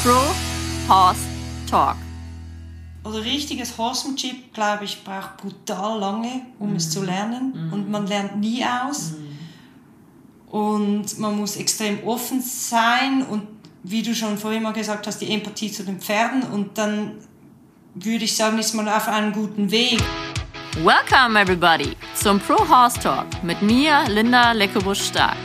Pro Horse Talk. Also richtiges Horsemanship, glaube ich, braucht brutal lange, um es zu lernen. Und man lernt nie aus. Und man muss extrem offen sein und wie du schon vorhin mal gesagt hast, die Empathie zu den Pferden. Und dann würde ich sagen, ist man auf einem guten Weg. Welcome everybody zum Pro Horse Talk mit mir, Linda Leckebusch-Stark.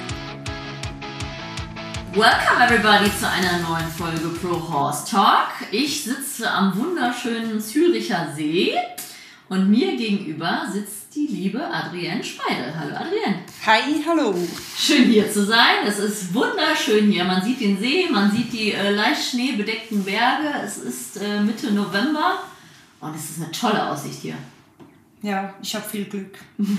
Welcome everybody zu einer neuen Folge Pro Horse Talk. Ich sitze am wunderschönen Züricher See und mir gegenüber sitzt die liebe Adrienne Speidel. Hallo Adrienne. Hi, hallo. Schön hier zu sein. Es ist wunderschön hier. Man sieht den See, man sieht die leicht schneebedeckten Berge. Es ist Mitte November und es ist eine tolle Aussicht hier. Ja, ich habe viel Glück.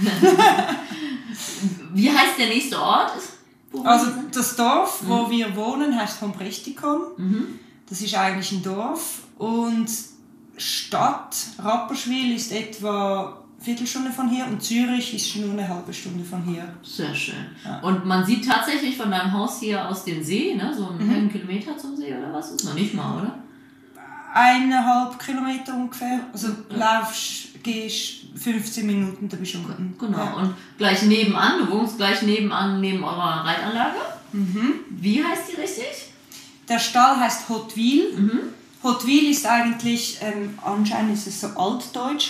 Wie heißt der nächste Ort? Also das Dorf, wo wir wohnen, heißt Hombrechtikon. Das ist eigentlich ein Dorf. Und Stadt Rapperswil ist etwa eine Viertelstunde von hier und Zürich ist nur eine halbe Stunde von hier. Sehr schön. Ja. Und man sieht tatsächlich von deinem Haus hier aus den See, ne? So einen halben Kilometer zum See oder was? Ist noch nicht mal, oder? 1,5 Kilometer ungefähr. Also gehst 15 Minuten, da bist du unten. Genau. Ja. Und gleich nebenan, du wohnst gleich nebenan, neben eurer Reitanlage. Wie heißt die richtig? Der Stall heißt Hotwil. Hotwil ist eigentlich, anscheinend ist es so altdeutsch,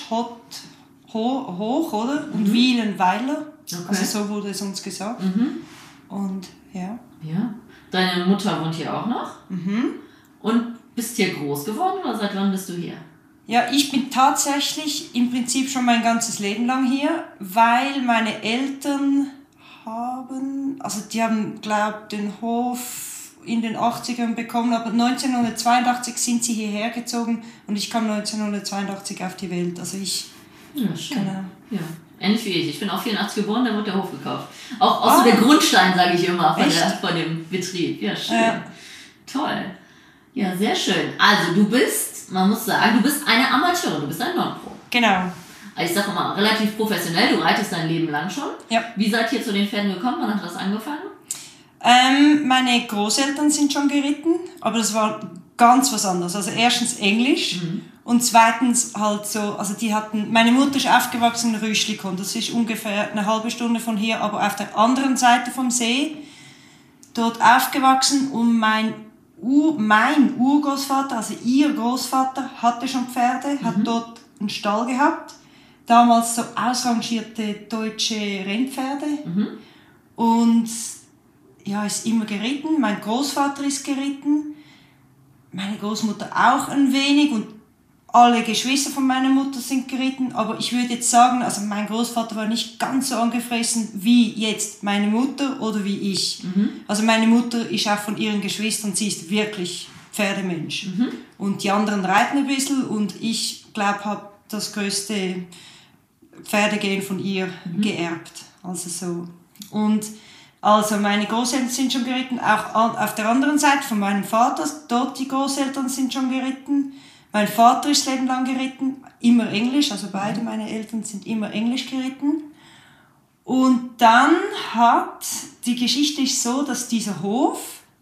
hoch, oder? Und Wielen, Weiler. Okay. Also so wurde es uns gesagt. Und ja. Ja. Deine Mutter wohnt hier auch noch? Und bist hier groß geworden oder seit wann bist du hier? Ja, ich bin tatsächlich im Prinzip schon mein ganzes Leben lang hier, weil meine Eltern die haben, glaube ich, den Hof in den 80ern bekommen, aber 1982 sind sie hierher gezogen und ich kam 1982 auf die Welt. Also Ja, schön. Genau. Ja. Ähnlich wie ich. Ich bin auch 84 geboren, da wurde der Hof gekauft. Auch so der Grundstein, sage ich immer, von dem Betrieb. Ja, schön. Toll. Ja, sehr schön. Also du bist, man muss sagen, du bist eine Amateurin, du bist ein Non-Pro. Genau. Also ich sage immer, relativ professionell, du reitest dein Leben lang schon. Ja. Wie seid ihr zu den Pferden gekommen? Wann hat das angefangen? Meine Großeltern sind schon geritten, aber das war ganz was anderes. Also erstens Englisch und zweitens halt so, also meine Mutter ist aufgewachsen in Rüschlikon, das ist ungefähr eine halbe Stunde von hier, aber auf der anderen Seite vom See, dort aufgewachsen und mein Urgroßvater, also ihr Großvater, hatte schon Pferde, hat dort einen Stall gehabt, damals so ausrangierte deutsche Rennpferde und ja, ist immer geritten. Mein Großvater ist geritten, meine Großmutter auch ein wenig und alle Geschwister von meiner Mutter sind geritten. Aber ich würde jetzt sagen, also mein Großvater war nicht ganz so angefressen wie jetzt meine Mutter oder wie ich. Also meine Mutter ist auch von ihren Geschwistern, sie ist wirklich Pferdemensch. Und die anderen reiten ein bisschen und ich glaube, habe das größte Pferdegehen von ihr geerbt. Also so. Und also meine Großeltern sind schon geritten, auch auf der anderen Seite von meinem Vater, dort die Großeltern sind schon geritten. Mein Vater ist Leben lang geritten, immer Englisch, also beide meine Eltern sind immer Englisch geritten. Und dann die Geschichte ist so, dass dieser Hof,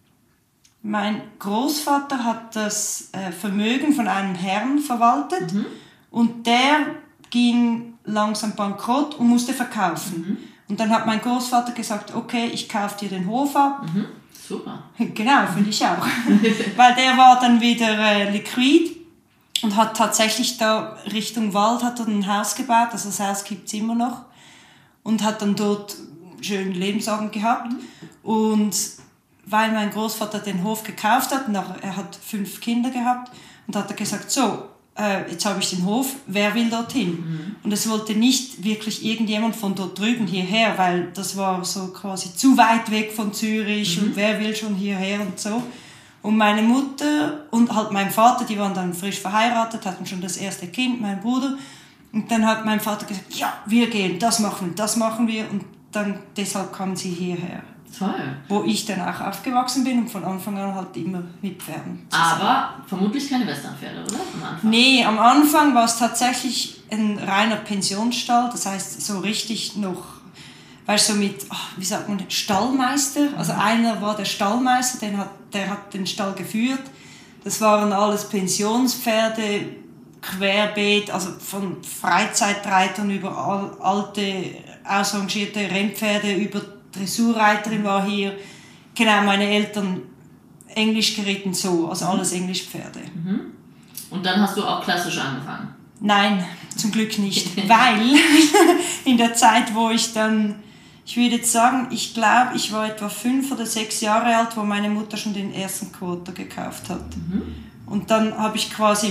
mein Großvater hat das Vermögen von einem Herrn verwaltet und der ging langsam bankrott und musste verkaufen. Und dann hat mein Großvater gesagt, okay, ich kaufe dir den Hof ab. Super. Genau, finde ich auch. Weil der war dann wieder liquid und hat tatsächlich da Richtung Wald hat er ein Haus gebaut, also das Haus gibt es immer noch. Und hat dann dort schön Lebensabend gehabt. Und weil mein Großvater den Hof gekauft hat, er hat 5 Kinder gehabt, und hat er gesagt, so, jetzt habe ich den Hof, wer will dorthin? Und es wollte nicht wirklich irgendjemand von dort drüben hierher, weil das war so quasi zu weit weg von Zürich und wer will schon hierher und so. Und meine Mutter und halt mein Vater, die waren dann frisch verheiratet, hatten schon das erste Kind, mein Bruder. Und dann hat mein Vater gesagt, ja, wir gehen, das machen wir. Und dann deshalb kamen sie hierher. Toll. Wo ich dann auch aufgewachsen bin und von Anfang an halt immer mit Pferden. Aber vermutlich keine Westernpferde, oder? Am Anfang. Nee, am Anfang war es tatsächlich ein reiner Pensionsstall. Das heißt, so richtig noch, weißt du, so mit, wie sagt man, Stallmeister. Also einer war der Stallmeister, der hat den Stall geführt. Das waren alles Pensionspferde, querbeet, also von Freizeitreitern über alte, ausrangierte Rennpferde, über Dressurreiterin war hier. Genau, meine Eltern Englisch geritten, so, also alles Englischpferde. Und dann hast du auch klassisch angefangen? Nein, zum Glück nicht, weil in der Zeit, wo ich dann, ich würde jetzt sagen, ich glaube, ich war etwa 5 oder 6 Jahre alt, wo meine Mutter schon den ersten Quarter gekauft hat. Und dann habe ich quasi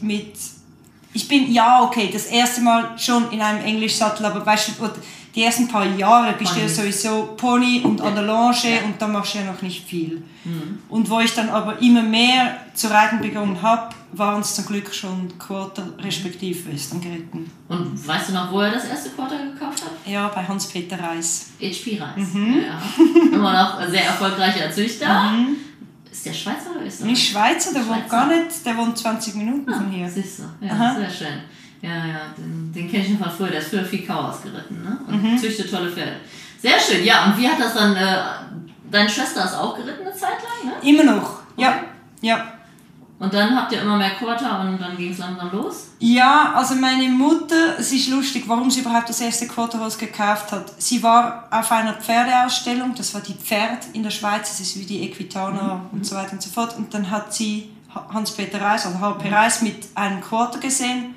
ich bin, ja okay, das erste Mal schon in einem Englischsattel, aber weißt du, die ersten paar Jahre bist du ja sowieso Pony und an der Longe und dann machst du ja noch nicht viel. Und wo ich dann aber immer mehr zu reiten begonnen habe, waren es zum Glück schon Quarter respektive Western geritten. Und weißt du noch, wo er das erste Quarter gekauft hat? Ja, bei Hans-Peter Reis. HP Reis. Ja. Immer noch sehr erfolgreicher Züchter. Ist der Schweizer oder Österreicher? Nicht Schweizer, der wohnt gar nicht, der wohnt 20 Minuten von hier. Siehst du, ja, sehr schön. Ja, den kenne ich noch von früher, der ist früher viel Chaos geritten, ne? Und züchtet tolle Pferde. Sehr schön, ja, und wie hat das dann, deine Schwester ist auch geritten eine Zeit lang, ne? Immer noch, ja, Okay. ja. Und dann habt ihr immer mehr Quarter und dann ging es langsam los? Ja, also meine Mutter, es ist lustig, warum sie überhaupt das erste Quarterhaus gekauft hat. Sie war auf einer Pferdeausstellung, das war die Pferd in der Schweiz, das ist wie die Equitana und so weiter und so fort. Und dann hat sie Hans-Peter Reis, also HP Reis, mit einem Quarter gesehen.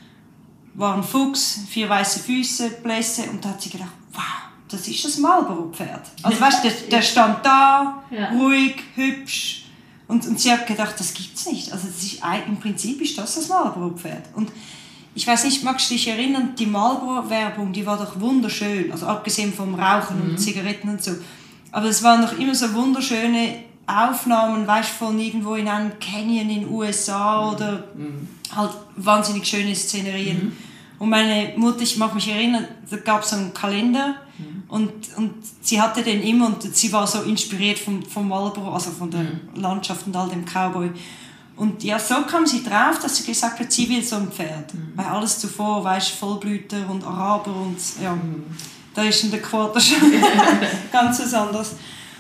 War ein Fuchs, 4 weiße Füße, Blässe, und da hat sie gedacht, wow, das ist das Marlboro-Pferd. Also weißt du, der stand da, ruhig, hübsch, und sie hat gedacht, das gibt's nicht. Also das ist, im Prinzip ist das Marlboro-Pferd. Und ich weiß nicht, magst du dich erinnern, die Marlboro-Werbung, die war doch wunderschön, also abgesehen vom Rauchen und Zigaretten und so. Aber es waren noch immer so wunderschöne Aufnahmen, weißt du, von irgendwo in einem Canyon in den USA oder halt wahnsinnig schöne Szenerien. Und meine Mutter, ich mag mich erinnern, da gab es so einen Kalender und sie hatte den immer und sie war so inspiriert vom Marlboro, also von der Landschaft und all dem Cowboy. Und ja, so kam sie drauf, dass sie gesagt hat, sie will so ein Pferd. Weil alles zuvor, weißt du, Vollblüter und Araber und ja, da ist in der Quarter schon ganz was anderes.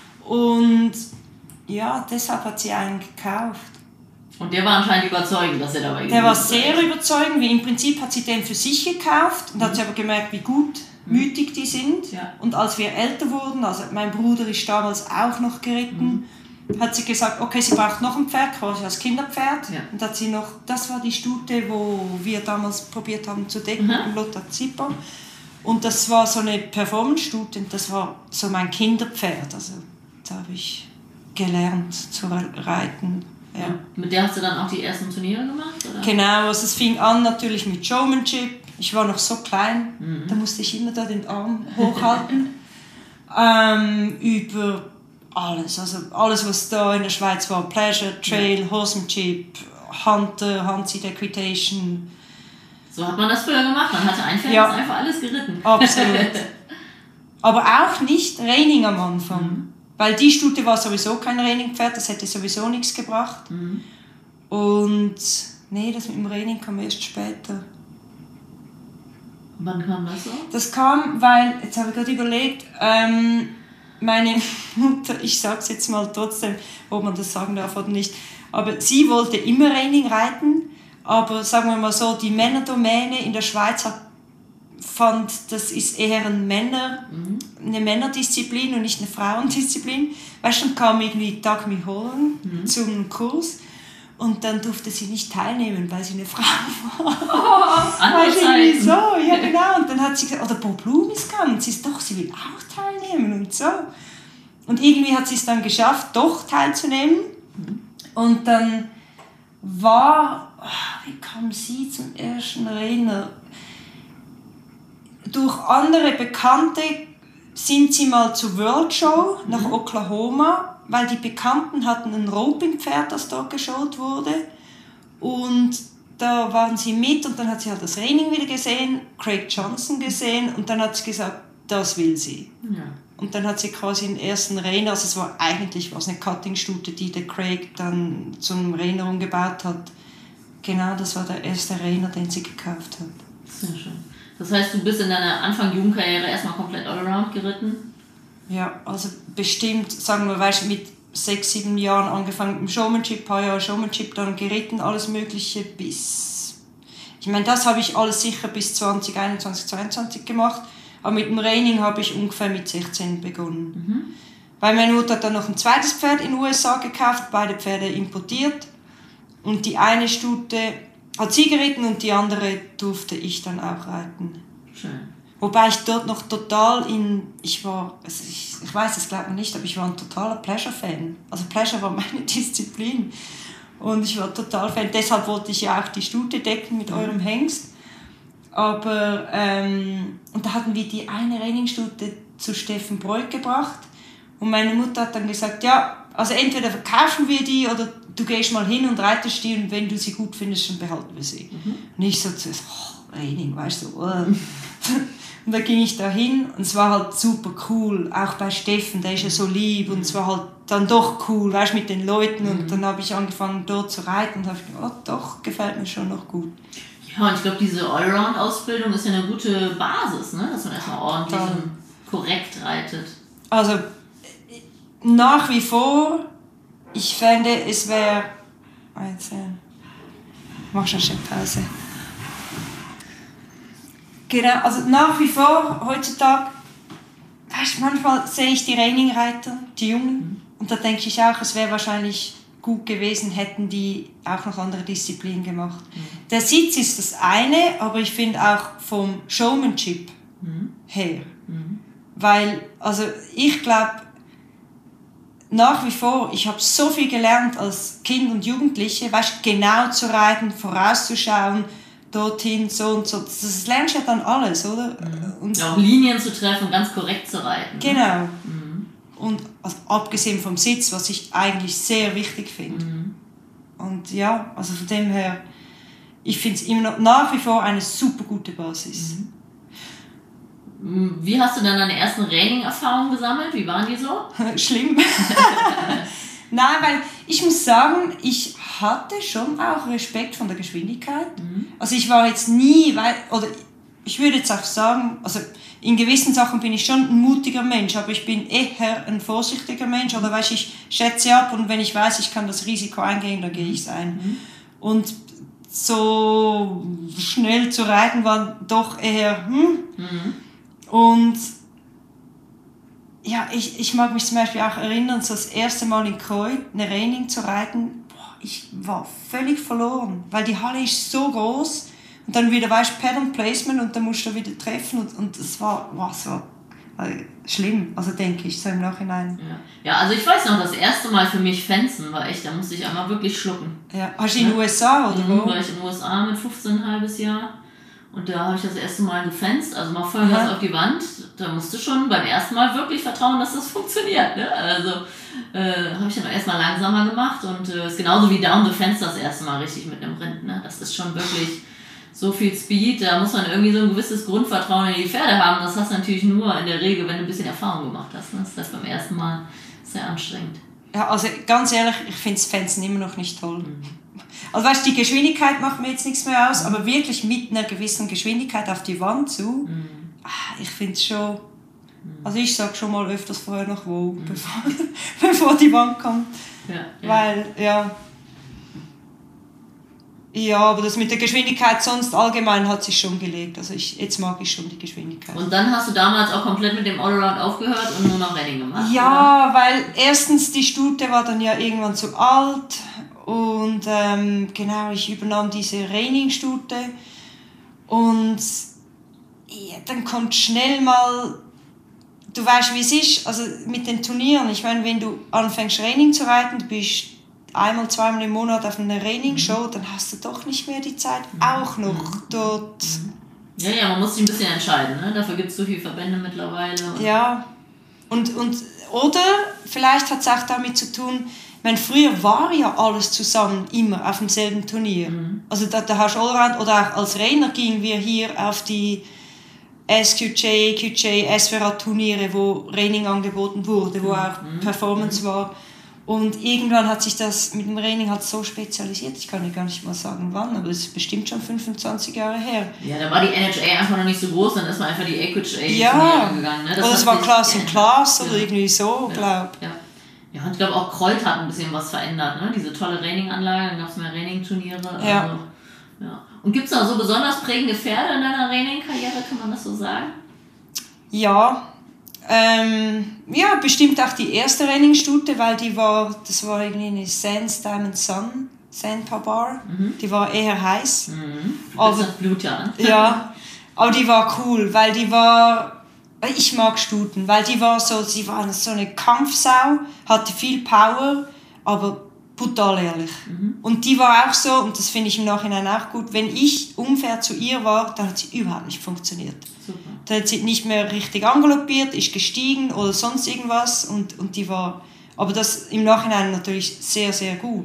Und ja, deshalb hat sie einen gekauft. Und der war anscheinend überzeugend, dass er dabei Der war sehr überzeugend, weil im Prinzip hat sie den für sich gekauft und hat sie aber gemerkt, wie gutmütig die sind. Ja. Und als wir älter wurden, also mein Bruder ist damals auch noch geritten, hat sie gesagt, okay, sie braucht noch ein Pferd, quasi als Kinderpferd. Ja. Und hat sie noch, das war die Stute, wo wir damals probiert haben zu decken, Lothar Zipper. Und das war so eine Performance-Stute und das war so mein Kinderpferd. Also da habe ich gelernt zu reiten. Ja. Mit der hast du dann auch die ersten Turniere gemacht? Oder? Genau, also es fing an natürlich mit Showmanship. Ich war noch so klein, da musste ich immer da den Arm hochhalten. Über alles, also alles, was da in der Schweiz war. Pleasure, Trail, Horsemanship, Hunter, Handseat Equitation. So hat man das früher gemacht, man hatte ein Pferd, ist einfach alles geritten. Absolut. Aber auch nicht Reining am Anfang. Weil die Stute war sowieso kein Reining-Pferd, das hätte sowieso nichts gebracht. Und nee, das mit dem Reining kam erst später. Wann kam das so? Das kam, weil, jetzt habe ich gerade überlegt, meine Mutter, ich sage es jetzt mal trotzdem, ob man das sagen darf oder nicht, aber sie wollte immer Reining reiten, aber sagen wir mal so, die Männerdomäne in der Schweiz fand, das ist eher eine Männerdisziplin und nicht eine Frauendisziplin. Weißt du, dann kam irgendwie Dagmy Holland zum Kurs und dann durfte sie nicht teilnehmen, weil sie eine Frau war. Andere Zeiten. So, ja genau. Und dann hat sie gesagt, oder Bob Bloom ist gegangen. Sie ist doch, sie will auch teilnehmen und so. Und irgendwie hat sie es dann geschafft, doch teilzunehmen. Und dann wie kam sie zum ersten Renner? Durch andere Bekannte sind sie mal zur World Show nach Oklahoma, weil die Bekannten hatten ein Roping-Pferd, das dort geshowt wurde. Und da waren sie mit und dann hat sie halt das Reining wieder gesehen, Craig Johnson gesehen und dann hat sie gesagt, das will sie. Ja. Und dann hat sie quasi den ersten Reiner, also es war eigentlich eine Cutting-Stute, die der Craig dann zum Reiner umgebaut hat. Genau, das war der erste Reiner, den sie gekauft hat. Sehr schön. Das heißt, du bist in deiner Anfang-Jugendkarriere erstmal komplett allround geritten? Ja, also bestimmt, sagen wir, weißt, mit 6, 7 Jahren angefangen mit dem Showmanship, ein paar Jahre Showmanship, dann geritten, alles Mögliche bis... Ich meine, das habe ich alles sicher bis 2021, 2022 gemacht, aber mit dem Reining habe ich ungefähr mit 16 begonnen. Weil meine Mutter hat dann noch ein zweites Pferd in den USA gekauft, beide Pferde importiert und die eine Stute hat sie geritten und die andere durfte ich dann auch reiten. Schön. Wobei ich dort noch total ich weiß es glaube ich nicht, aber ich war ein totaler Pleasure-Fan. Also Pleasure war meine Disziplin. Und ich war total Fan. Deshalb wollte ich ja auch die Stute decken mit eurem Hengst. Aber, und da hatten wir die eine Reiningstute zu Steffen Breuck gebracht. Und meine Mutter hat dann gesagt, ja, also entweder verkaufen wir die oder du gehst mal hin und reitest die und wenn du sie gut findest, dann behalten wir sie. Und ich so, Reining, weißt du. Und dann ging ich da hin und es war halt super cool, auch bei Steffen, der ist ja so lieb und es war halt dann doch cool, weißt du, mit den Leuten und dann habe ich angefangen dort zu reiten und habe gedacht, oh doch, gefällt mir schon noch gut. Ja, und ich glaube, diese Allround-Ausbildung ist ja eine gute Basis, ne? Dass man erstmal ordentlich und korrekt reitet. Also nach wie vor, ich fände, es wäre... Mach schon eine Pause. Genau, also nach wie vor, heutzutage, weißt, manchmal sehe ich die Reining-Reiter, die Jungen, und da denke ich auch, es wäre wahrscheinlich gut gewesen, hätten die auch noch andere Disziplinen gemacht. Der Sitz ist das eine, aber ich finde auch vom Showmanship her. Weil, also ich glaube, nach wie vor, ich habe so viel gelernt als Kind und Jugendliche, weißt, genau zu reiten, vorauszuschauen, dorthin, so und so. Das lernst du ja dann alles, oder? Und auch Linien zu treffen, ganz korrekt zu reiten. Genau. Und also, abgesehen vom Sitz, was ich eigentlich sehr wichtig finde. Und ja, also von dem her, ich finde es immer noch nach wie vor eine super gute Basis. Wie hast du dann deine ersten Reining-Erfahrungen gesammelt? Wie waren die so? Schlimm. Nein, weil ich muss sagen, ich hatte schon auch Respekt von der Geschwindigkeit. Also ich war jetzt nie, oder ich würde jetzt auch sagen, also in gewissen Sachen bin ich schon ein mutiger Mensch, aber ich bin eher ein vorsichtiger Mensch. Oder weißt, ich schätze ab und wenn ich weiß, ich kann das Risiko eingehen, dann gehe ich es ein. Und so schnell zu reiten war doch eher Und ja, ich mag mich zum Beispiel auch erinnern, so das erste Mal in Kreuth eine Reining zu reiten, ich war völlig verloren, weil die Halle ist so groß und dann wieder, weißt du, Pattern Placement und dann musst du wieder treffen und es war so schlimm, also denke ich, so im Nachhinein. Ja, also ich weiß noch, das erste Mal für mich Fenzen war echt, da musste ich einmal wirklich schlucken. Ja. Hast du in den USA oder wo? War ich in den USA mit 15, ein halbes Jahr. Und da habe ich das erste Mal gefenst, also mal Vollgas auf die Wand. Da musst du schon beim ersten Mal wirklich vertrauen, dass das funktioniert. Ne? Also habe ich dann erstmal langsamer gemacht und ist genauso wie Down the Fence das erste Mal richtig mit einem Rind. Ne? Das ist schon wirklich so viel Speed, da muss man irgendwie so ein gewisses Grundvertrauen in die Pferde haben. Das hast du natürlich nur in der Regel, wenn du ein bisschen Erfahrung gemacht hast. Ne? Das ist das beim ersten Mal sehr anstrengend. Ja, also ganz ehrlich, ich finde das Fenzen immer noch nicht toll. Also weißt du, die Geschwindigkeit macht mir jetzt nichts mehr aus, aber wirklich mit einer gewissen Geschwindigkeit auf die Wand zu, ich finde es schon, also ich sage schon mal öfters vorher noch wo, bevor die Wand kommt. Weil, ja, aber das mit der Geschwindigkeit sonst allgemein hat sich schon gelegt, also jetzt mag ich schon die Geschwindigkeit. Und dann hast du damals auch komplett mit dem Allround aufgehört und nur noch Reining gemacht? Ja, oder? Weil erstens die Stute war dann ja irgendwann zu alt. Und genau, ich übernahm diese Reining-Stute und ja, dann kommt schnell mal, du weißt wie es ist, also mit den Turnieren, ich meine, wenn du anfängst Reining zu reiten, du bist einmal, zweimal im Monat auf einer Reining-Show, dann hast du doch nicht mehr die Zeit, auch noch dort. Ja, man muss sich ein bisschen entscheiden, ne? Dafür gibt es so viele Verbände mittlerweile. Ja, und oder vielleicht hat es auch damit zu tun, ich meine, früher war ja alles zusammen immer auf demselben Turnier. Also da hast du Allround oder auch als Trainer gingen wir hier auf die SQJ, EQJ, SVR-Turniere, wo Reining angeboten wurde, wo auch Performance war. Und irgendwann hat sich das mit dem Reining halt so spezialisiert, ich kann dir gar nicht mal sagen wann, aber das ist bestimmt schon 25 Jahre her. Ja, da war die NHA einfach noch nicht so groß, dann ist man einfach die EQJ gegangen. Ne? Oder es war Class in Class oder irgendwie so, glaube ich. Ja, und ich glaube auch Kreuz hat ein bisschen was verändert, ne? Diese tolle Reining-Anlage, dann gab es mehr Reining-Turniere. Ja. Also, ja. Und gibt es da so besonders prägende Pferde in deiner Reining-Karriere, kann man das so sagen? Ja, ja, bestimmt auch die erste Reiningstute, weil das war irgendwie eine Sands Diamond Sun, Sandpaar, die war eher heiß. Aber das Blut ja an. Ja, aber die war cool, weil ich mag Stuten, weil sie war so eine Kampfsau, hatte viel Power, aber brutal ehrlich. Und die war auch so, und das finde ich im Nachhinein auch gut, wenn ich unfair zu ihr war, dann hat sie überhaupt nicht funktioniert. Super. Da hat sie nicht mehr richtig angaloppiert, ist gestiegen oder sonst irgendwas und die war, aber das im Nachhinein natürlich sehr, sehr gut.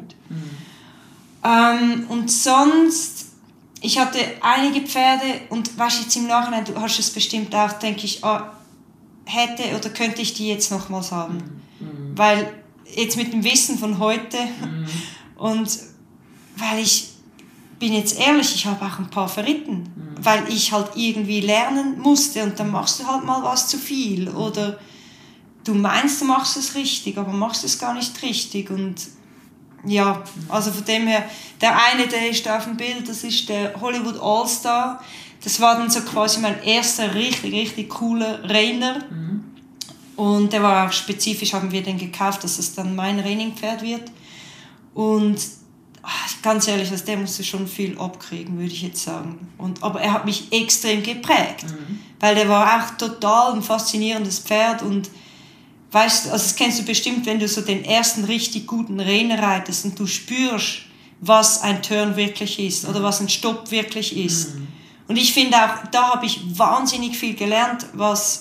Und sonst, ich hatte einige Pferde und weißt jetzt im Nachhinein, du hast es bestimmt auch, denke ich, hätte oder könnte ich die jetzt nochmals haben. Weil jetzt mit dem Wissen von heute und weil ich bin jetzt ehrlich, ich habe auch ein paar verritten, weil ich halt irgendwie lernen musste und dann machst du halt mal was zu viel oder du meinst, du machst es richtig, aber machst es gar nicht richtig und ja, also von dem her, der eine, der ist da auf dem Bild, das ist der Hollywood All-Star, das war dann so quasi mein erster richtig, richtig cooler Reiner und der war auch spezifisch, haben wir den gekauft, dass es dann mein Reining-Pferd wird und ganz ehrlich, also der musste schon viel abkriegen, würde ich jetzt sagen. Aber er hat mich extrem geprägt, weil der war auch total ein faszinierendes Pferd und weißt du, also das kennst du bestimmt, wenn du so den ersten richtig guten Reiner reitest und du spürst, was ein Turn wirklich ist oder was ein Stopp wirklich ist. Und ich finde auch, da habe ich wahnsinnig viel gelernt, was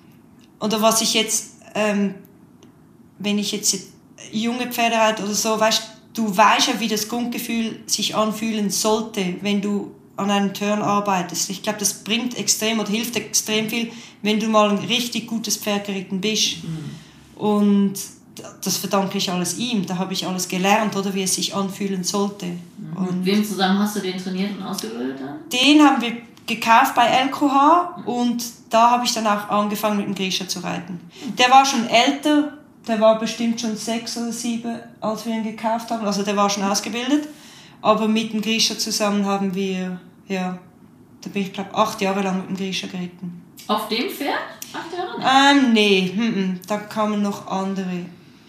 ich jetzt, wenn ich jetzt junge Pferde reite oder so, weißt du weißt ja, wie das Grundgefühl sich anfühlen sollte, wenn du an einem Turn arbeitest. Ich glaube, das bringt extrem oder hilft extrem viel, wenn du mal ein richtig gutes Pferd geritten bist. Und das verdanke ich alles ihm. Da habe ich alles gelernt, oder wie es sich anfühlen sollte. Und mit wem zusammen hast du den trainiert und ausgebildet dann? Den haben wir gekauft bei LQH und da habe ich dann auch angefangen mit dem Grisha zu reiten. Der war schon älter, der war bestimmt schon 6 oder 7, als wir ihn gekauft haben. Also der war schon ausgebildet. Aber mit dem Grisha zusammen haben wir, ja, da bin ich glaube 8 Jahre lang mit dem Grisha geritten. Auf dem Pferd? 8 Jahre? Nee, da kamen noch andere.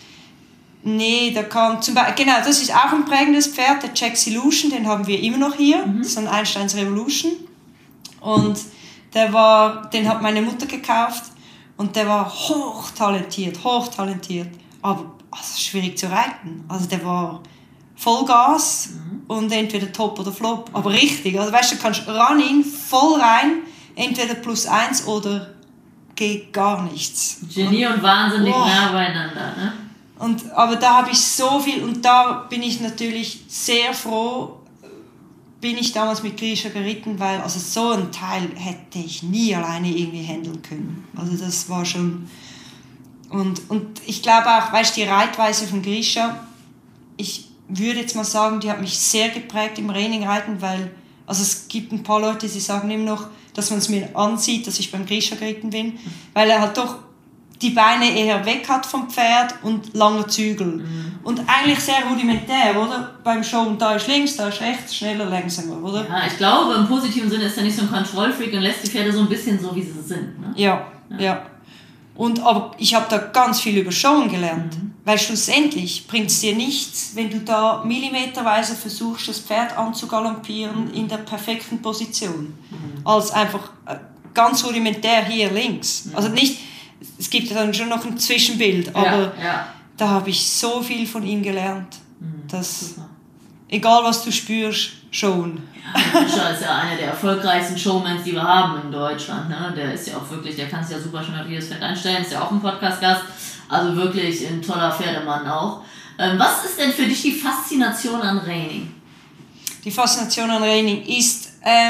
Nee, da kam zum Beispiel, genau, das ist auch ein prägendes Pferd, der Jack Illusion, den haben wir immer noch hier. Das ist ein Einsteins Revolution. Und den hat meine Mutter gekauft. Und der war hochtalentiert, aber also schwierig zu reiten. Also der war Vollgas und entweder top oder flop, aber richtig. Also weißt du, kannst running, voll rein, entweder +1 oder geht gar nichts. Genie und wahnsinnig nah beieinander, ne? Aber da habe ich so viel und da bin ich natürlich sehr froh, bin ich damals mit Grisha geritten, weil also so ein Teil hätte ich nie alleine irgendwie handeln können. Also das war schon... Und ich glaube auch, weißt du, die Reitweise von Grisha, ich würde jetzt mal sagen, die hat mich sehr geprägt im Reining-Reiten, weil also es gibt ein paar Leute, die sagen immer noch, dass man es mir ansieht, dass ich beim Grisha geritten bin, weil er halt doch die Beine eher weg hat vom Pferd und lange Zügel. Und eigentlich sehr rudimentär, oder? Beim Show, da ist links, da ist rechts, schneller, langsamer, oder? Ja, ich glaube, im positiven Sinne ist er nicht so ein Kontrollfreak und lässt die Pferde so ein bisschen so, wie sie sind. Ne? Ja. Aber ich habe da ganz viel über Showen gelernt. Weil schlussendlich bringt es dir nichts, wenn du da millimeterweise versuchst, das Pferd anzugaloppieren in der perfekten Position. Als einfach ganz rudimentär hier links. Also nicht... Es gibt ja dann schon noch ein Zwischenbild, aber da habe ich so viel von ihm gelernt, dass egal was du spürst, schon. Ja, Grisha ist ja einer der erfolgreichsten Showmans, die wir haben in Deutschland. Ne? Der ist ja auch wirklich, der kann sich ja super schon auf jedes Pferd einstellen, ist ja auch ein Podcast-Gast, also wirklich ein toller Pferdemann auch. Was ist denn für dich die Faszination an Reining? Die Faszination an Reining ist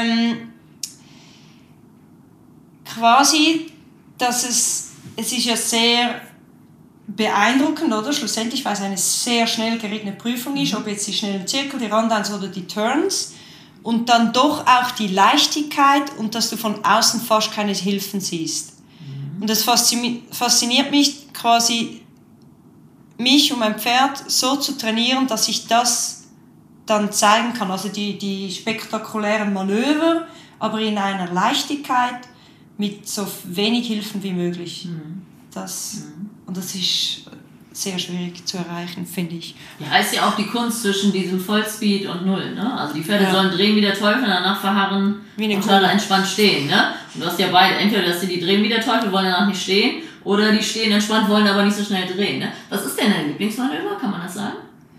quasi, dass es ist ja sehr beeindruckend, oder? Schlussendlich, weil es eine sehr schnell gerittene Prüfung ist, ob jetzt die schnellen Zirkel, die Rundans oder die Turns. Und dann doch auch die Leichtigkeit und dass du von außen fast keine Hilfen siehst. Und das fasziniert mich quasi, mich und mein Pferd so zu trainieren, dass ich das dann zeigen kann. Also die spektakulären Manöver, aber in einer Leichtigkeit mit so wenig Hilfen wie möglich. Und das ist sehr schwierig zu erreichen, finde ich. Ja, ist ja auch die Kunst zwischen diesem Vollspeed und Null, ne? Also die Pferde sollen drehen wie der Teufel, danach verharren und dann entspannt stehen, ne? Und du hast ja beide, entweder dass die drehen wie der Teufel, wollen danach nicht stehen, oder die stehen entspannt, wollen aber nicht so schnell drehen, ne? Was ist denn dein Lieblingsmanöver, kann man das sagen?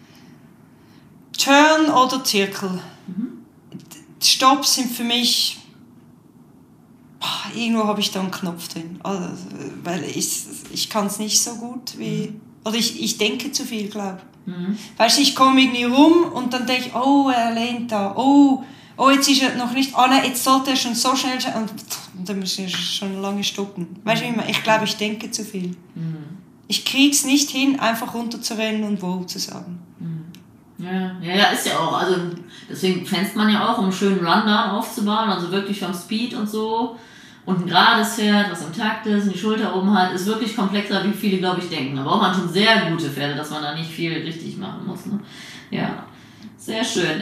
Turn oder Zirkel. Stops sind für mich... Irgendwo habe ich da einen Knopf drin, also, weil ich kann es nicht so gut wie... Oder ich denke zu viel, glaube ich. Weißt du, ich komme irgendwie rum und dann denke ich, oh, er lehnt da, oh, jetzt ist er noch nicht, nein, jetzt sollte er schon so schnell sein, und dann muss ich schon lange stoppen. Weißt du, ich glaube, ich denke zu viel. Ich kriege es nicht hin, einfach runterzurennen und wow zu sagen. Ja, ist ja auch, also deswegen fänzt man ja auch, um einen schönen Rundown aufzubauen, also wirklich vom Speed und so. Und ein gerades Pferd, was im Takt ist, und die Schulter oben hat, ist wirklich komplexer, wie viele, glaube ich, denken. Da braucht man schon sehr gute Pferde, dass man da nicht viel richtig machen muss. Ne? Ja, sehr schön.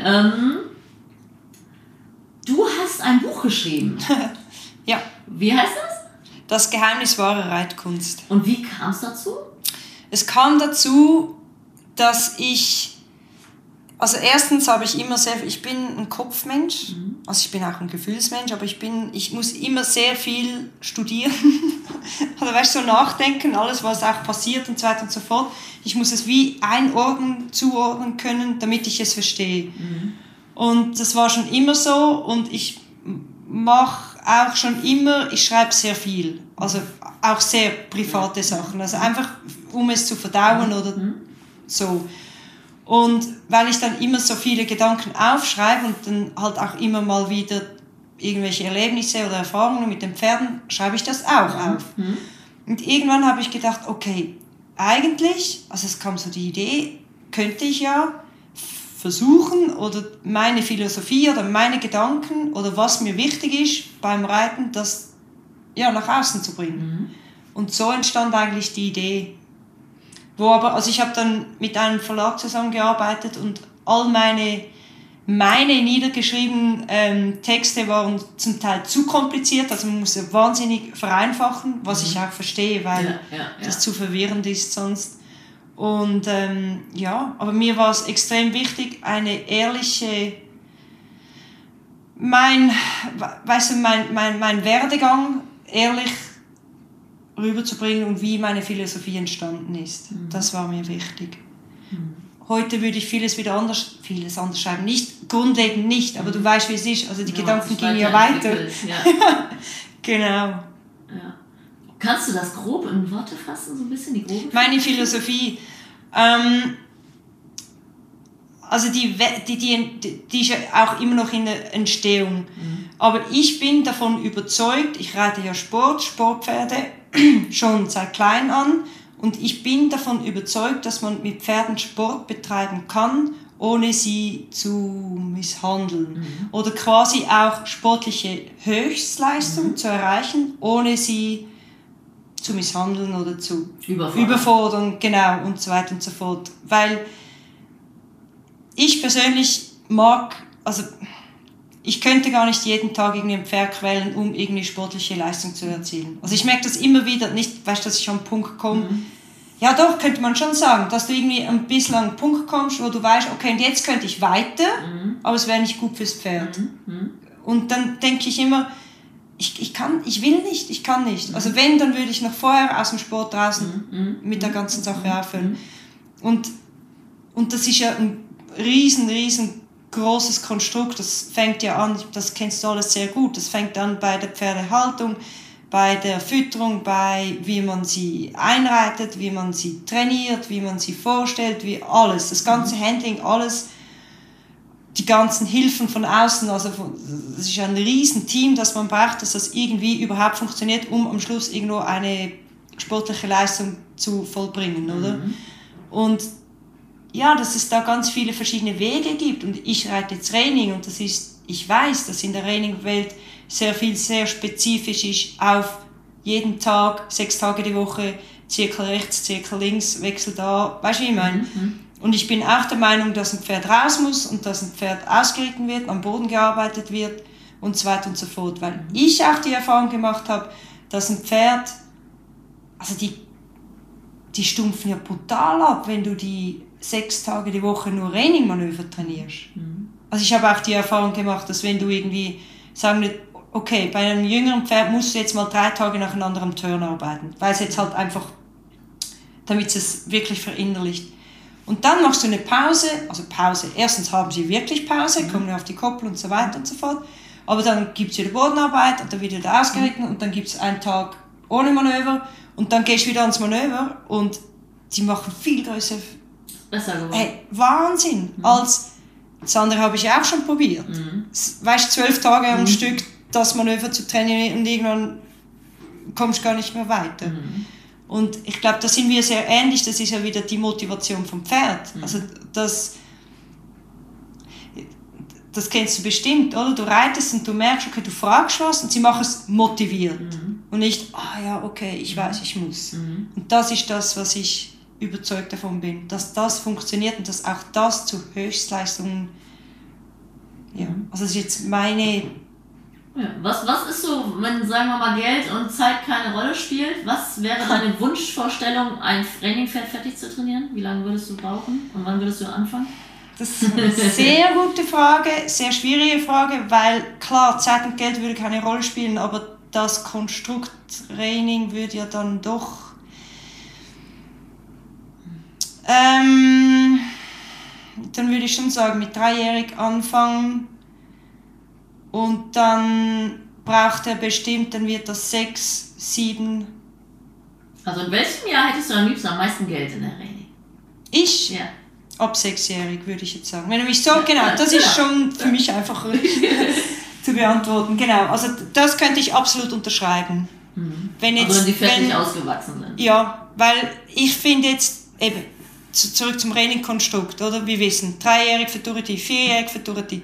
Du hast ein Buch geschrieben. Ja. Wie heißt das? Das Geheimnis wahrer Reitkunst. Und wie kam es dazu? Es kam dazu, dass ich... Also erstens ich bin ein Kopfmensch, also ich bin auch ein Gefühlsmensch, aber ich muss immer sehr viel studieren, also weißt du, so nachdenken, alles was auch passiert und so weiter und so fort. Ich muss es wie zuordnen können, damit ich es verstehe. Und das war schon immer so und ich mache auch schon immer, ich schreibe sehr viel, also auch sehr private Sachen, also einfach um es zu verdauen oder so. Und weil ich dann immer so viele Gedanken aufschreibe und dann halt auch immer mal wieder irgendwelche Erlebnisse oder Erfahrungen mit den Pferden, schreibe ich das auch auf. Und irgendwann habe ich gedacht, okay, eigentlich, also es kam so die Idee, könnte ich ja versuchen oder meine Philosophie oder meine Gedanken oder was mir wichtig ist beim Reiten, das ja nach außen zu bringen. Und so entstand eigentlich die Idee. Also ich habe dann mit einem Verlag zusammengearbeitet und all meine niedergeschriebenen Texte waren zum Teil zu kompliziert, also man muss ja wahnsinnig vereinfachen, was ich auch verstehe, weil das zu verwirrend ist sonst. Und aber mir war es extrem wichtig, eine ehrliche, mein Werdegang ehrlich rüberzubringen und wie meine Philosophie entstanden ist. Das war mir wichtig. Heute würde ich vieles anders schreiben. Nicht, grundlegend nicht, aber du weißt, wie es ist. Also die Gedanken gehen ja weiter. Ja. Genau. Ja. Kannst du das grob in Worte fassen, so ein bisschen die grobe? Meine Philosophie, also die ist ja auch immer noch in der Entstehung. Aber ich bin davon überzeugt, ich reite ja Sportpferde, schon seit klein an, und ich bin davon überzeugt, dass man mit Pferden Sport betreiben kann, ohne sie zu misshandeln. Oder quasi auch sportliche Höchstleistung zu erreichen, ohne sie zu misshandeln oder zu überfordern, genau, und so weiter und so fort. Weil ich persönlich ich könnte gar nicht jeden Tag irgendwie ein Pferd quälen, um irgendwie sportliche Leistung zu erzielen. Also ich merke das immer wieder, nicht, weißt du, dass ich an einen Punkt komme, ja doch, könnte man schon sagen, dass du irgendwie ein bisschen an einen Punkt kommst, wo du weißt, okay, und jetzt könnte ich weiter, aber es wäre nicht gut fürs Pferd. Und dann denke ich immer, ich kann nicht. Also wenn, dann würde ich noch vorher aus dem Sport draußen mit der ganzen Sache aufhören. Und das ist ja ein riesen großes Konstrukt, das fängt ja an, das kennst du alles sehr gut, das fängt an bei der Pferdehaltung, bei der Fütterung, bei wie man sie einreitet, wie man sie trainiert, wie man sie vorstellt, wie alles, das ganze Handling, alles, die ganzen Hilfen von außen, also das ist ein riesen Team, das man braucht, dass das irgendwie überhaupt funktioniert, um am Schluss irgendwo eine sportliche Leistung zu vollbringen, oder? Und ja, dass es da ganz viele verschiedene Wege gibt und ich reite Training und ich weiß, dass in der Trainingwelt sehr spezifisch ist auf jeden Tag, 6 Tage die Woche Zirkel rechts, Zirkel links, Wechsel da, weißt du, wie ich meine? Und ich bin auch der Meinung, dass ein Pferd raus muss und dass ein Pferd ausgeritten wird, am Boden gearbeitet wird und so weiter und so fort. Weil ich auch die Erfahrung gemacht habe, dass ein Pferd, also die stumpfen ja brutal ab, wenn du die 6 Tage die Woche nur Reining-Manöver trainierst. Also ich habe auch die Erfahrung gemacht, dass wenn du irgendwie, sagen wir, okay, bei einem jüngeren Pferd musst du jetzt mal 3 Tage nacheinander am Turn arbeiten, weil es jetzt halt einfach, damit es wirklich verinnerlicht. Und dann machst du eine Pause, also Pause, erstens haben sie wirklich Pause, kommen auf die Koppel und so weiter und so fort, aber dann gibt es wieder Bodenarbeit und dann wird wieder ausgeritten und dann gibt es einen Tag ohne Manöver und dann gehst du wieder ans Manöver und die machen viel größer. Besser geworden. Hey, Wahnsinn! Als das andere habe ich auch schon probiert. Weißt du, 12 Tage am Stück das Manöver zu trainieren und irgendwann kommst du gar nicht mehr weiter. Und ich glaube, da sind wir sehr ähnlich, das ist ja wieder die Motivation vom Pferd. Also das kennst du bestimmt, oder? Du reitest und du merkst, okay, du fragst was und sie machen es motiviert. Und nicht, ja, okay, ich weiß, ich muss. Und das ist das, was ich überzeugt davon bin, dass das funktioniert und dass auch das zu Höchstleistungen, ja, also das ist jetzt meine... Ja, was ist so, wenn, sagen wir mal, Geld und Zeit keine Rolle spielt, was wäre deine Wunschvorstellung, ein Trainingpferd fertig zu trainieren? Wie lange würdest du brauchen und wann würdest du anfangen? Das ist eine sehr gute Frage, sehr schwierige Frage, weil klar, Zeit und Geld würde keine Rolle spielen, aber das Konstrukt Training würde ja dann doch... dann würde ich schon sagen, mit 3-jährig anfangen und dann braucht er bestimmt, dann wird das 6, 7... Also in welchem Jahr hättest du am liebsten am meisten Geld in der Training? Ich? Ja. Ab 6-jährig würde ich jetzt sagen. Wenn du mich so, genau, das ist schon für mich einfacher zu beantworten. Genau, also das könnte ich absolut unterschreiben. Wenn jetzt, also wenn die fertig ausgewachsen sind. Ja, weil ich finde jetzt, eben, zurück zum Reining-Konstrukt, oder? Wir wissen, 3-jährig Futurity, 4-jährig Futurity.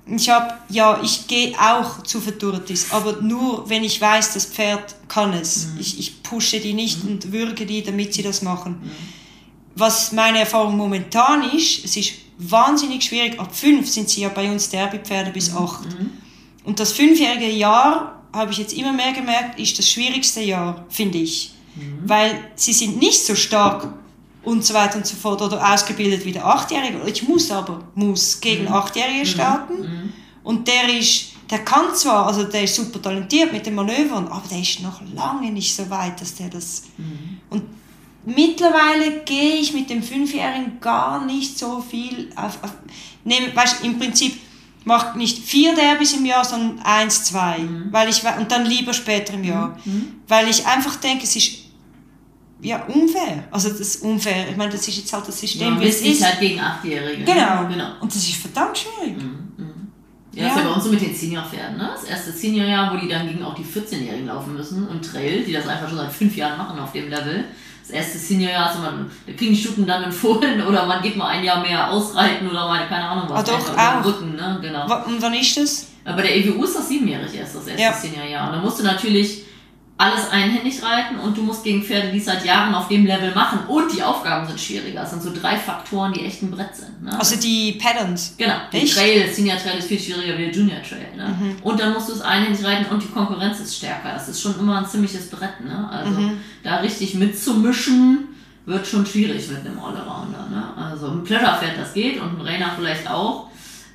Ich gehe auch zu Futurities, aber nur, wenn ich weiß, das Pferd kann es. Ich pushe die nicht und würge die, damit sie das machen. Was meine Erfahrung momentan ist, es ist wahnsinnig schwierig. Ab 5 sind sie ja bei uns Derbypferde bis 8. Und das 5-jährige Jahr, habe ich jetzt immer mehr gemerkt, ist das schwierigste Jahr, finde ich. Weil sie sind nicht so stark und so weiter und so fort oder ausgebildet wie der 8-Jährige. Ich muss gegen 8-Jährige starten. Und der kann zwar, also der ist super talentiert mit den Manövern, aber der ist noch lange nicht so weit, dass der das... Und mittlerweile gehe ich mit dem 5-Jährigen gar nicht so viel weißt, im Prinzip macht nicht 4 Derbys im Jahr, sondern 1, 2. Und dann lieber später im Jahr. Weil ich einfach denke, es ist ja unfair. Also das ist unfair. Ich meine, das ist jetzt halt das System, wie es ist. Halt gegen 8-Jährige. Genau. Und das ist verdammt schwierig. Ja, das ist ja bei uns so mit den Senior-Pferden, ne? Das erste Senior-Jahr, wo die dann gegen auch die 14-Jährigen laufen müssen im Trail, die das einfach schon seit 5 Jahren machen auf dem Level. Das erste Senior-Jahr, also da kriegen die Stuten dann empfohlen oder man geht mal ein Jahr mehr ausreiten oder mal, keine Ahnung was. Doch, auch. Rücken, ne? Genau. Und wann ist das? Bei der EWU ist das 7-jährig erst, das erste Senior-Jahr. Und da musst du natürlich alles einhändig reiten und du musst gegen Pferde, die es seit Jahren auf dem Level machen und die Aufgaben sind schwieriger. Das sind so 3 Faktoren, die echt ein Brett sind. Ne? Also die Patterns. Genau. Der Senior Trail ist viel schwieriger wie der Junior Trail. Ne? Und dann musst du es einhändig reiten und die Konkurrenz ist stärker. Das ist schon immer ein ziemliches Brett. Ne? Also da richtig mitzumischen wird schon schwierig mit einem Allrounder. Ne? Also ein Pleasure-Pferd, das geht und ein Reiner vielleicht auch.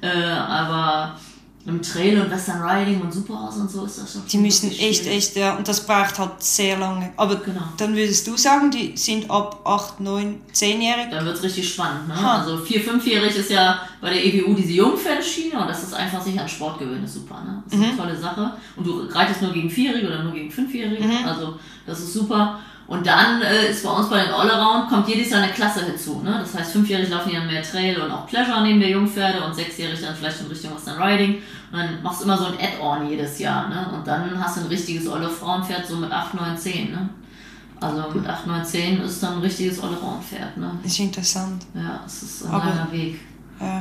Aber im Trail und Western Riding und Superhouse und so ist das schon. Die müssen echt, ja, und das braucht halt sehr lange. Aber dann würdest du sagen, die sind ab 8, 9, 10-jährig? Dann wird es richtig spannend. Ne? Also 4-, 5-jährig ist ja bei der EWU diese Jungpferdeschiene und das ist einfach sich an Sport gewöhnen, ist super. Ne? Das ist eine tolle Sache. Und du reitest nur gegen 4-Jährige oder nur gegen 5-Jährige, also das ist super. Und dann ist bei uns bei den All-Around, kommt jedes Jahr eine Klasse hinzu. Ne? Das heißt, 5-jährig laufen die dann mehr Trail und auch Pleasure neben der Jungpferde und 6-jährig dann vielleicht in Richtung Western Riding. Und dann machst du immer so ein Add-on jedes Jahr. Ne? Und dann hast du ein richtiges All-Frauenpferd so mit 8, 9, 10. Ne? Also mit 8, 9, 10 ist dann ein richtiges All-Round-Pferd. Ne? Das ist interessant. Ja, es ist ein langer Weg. Ja.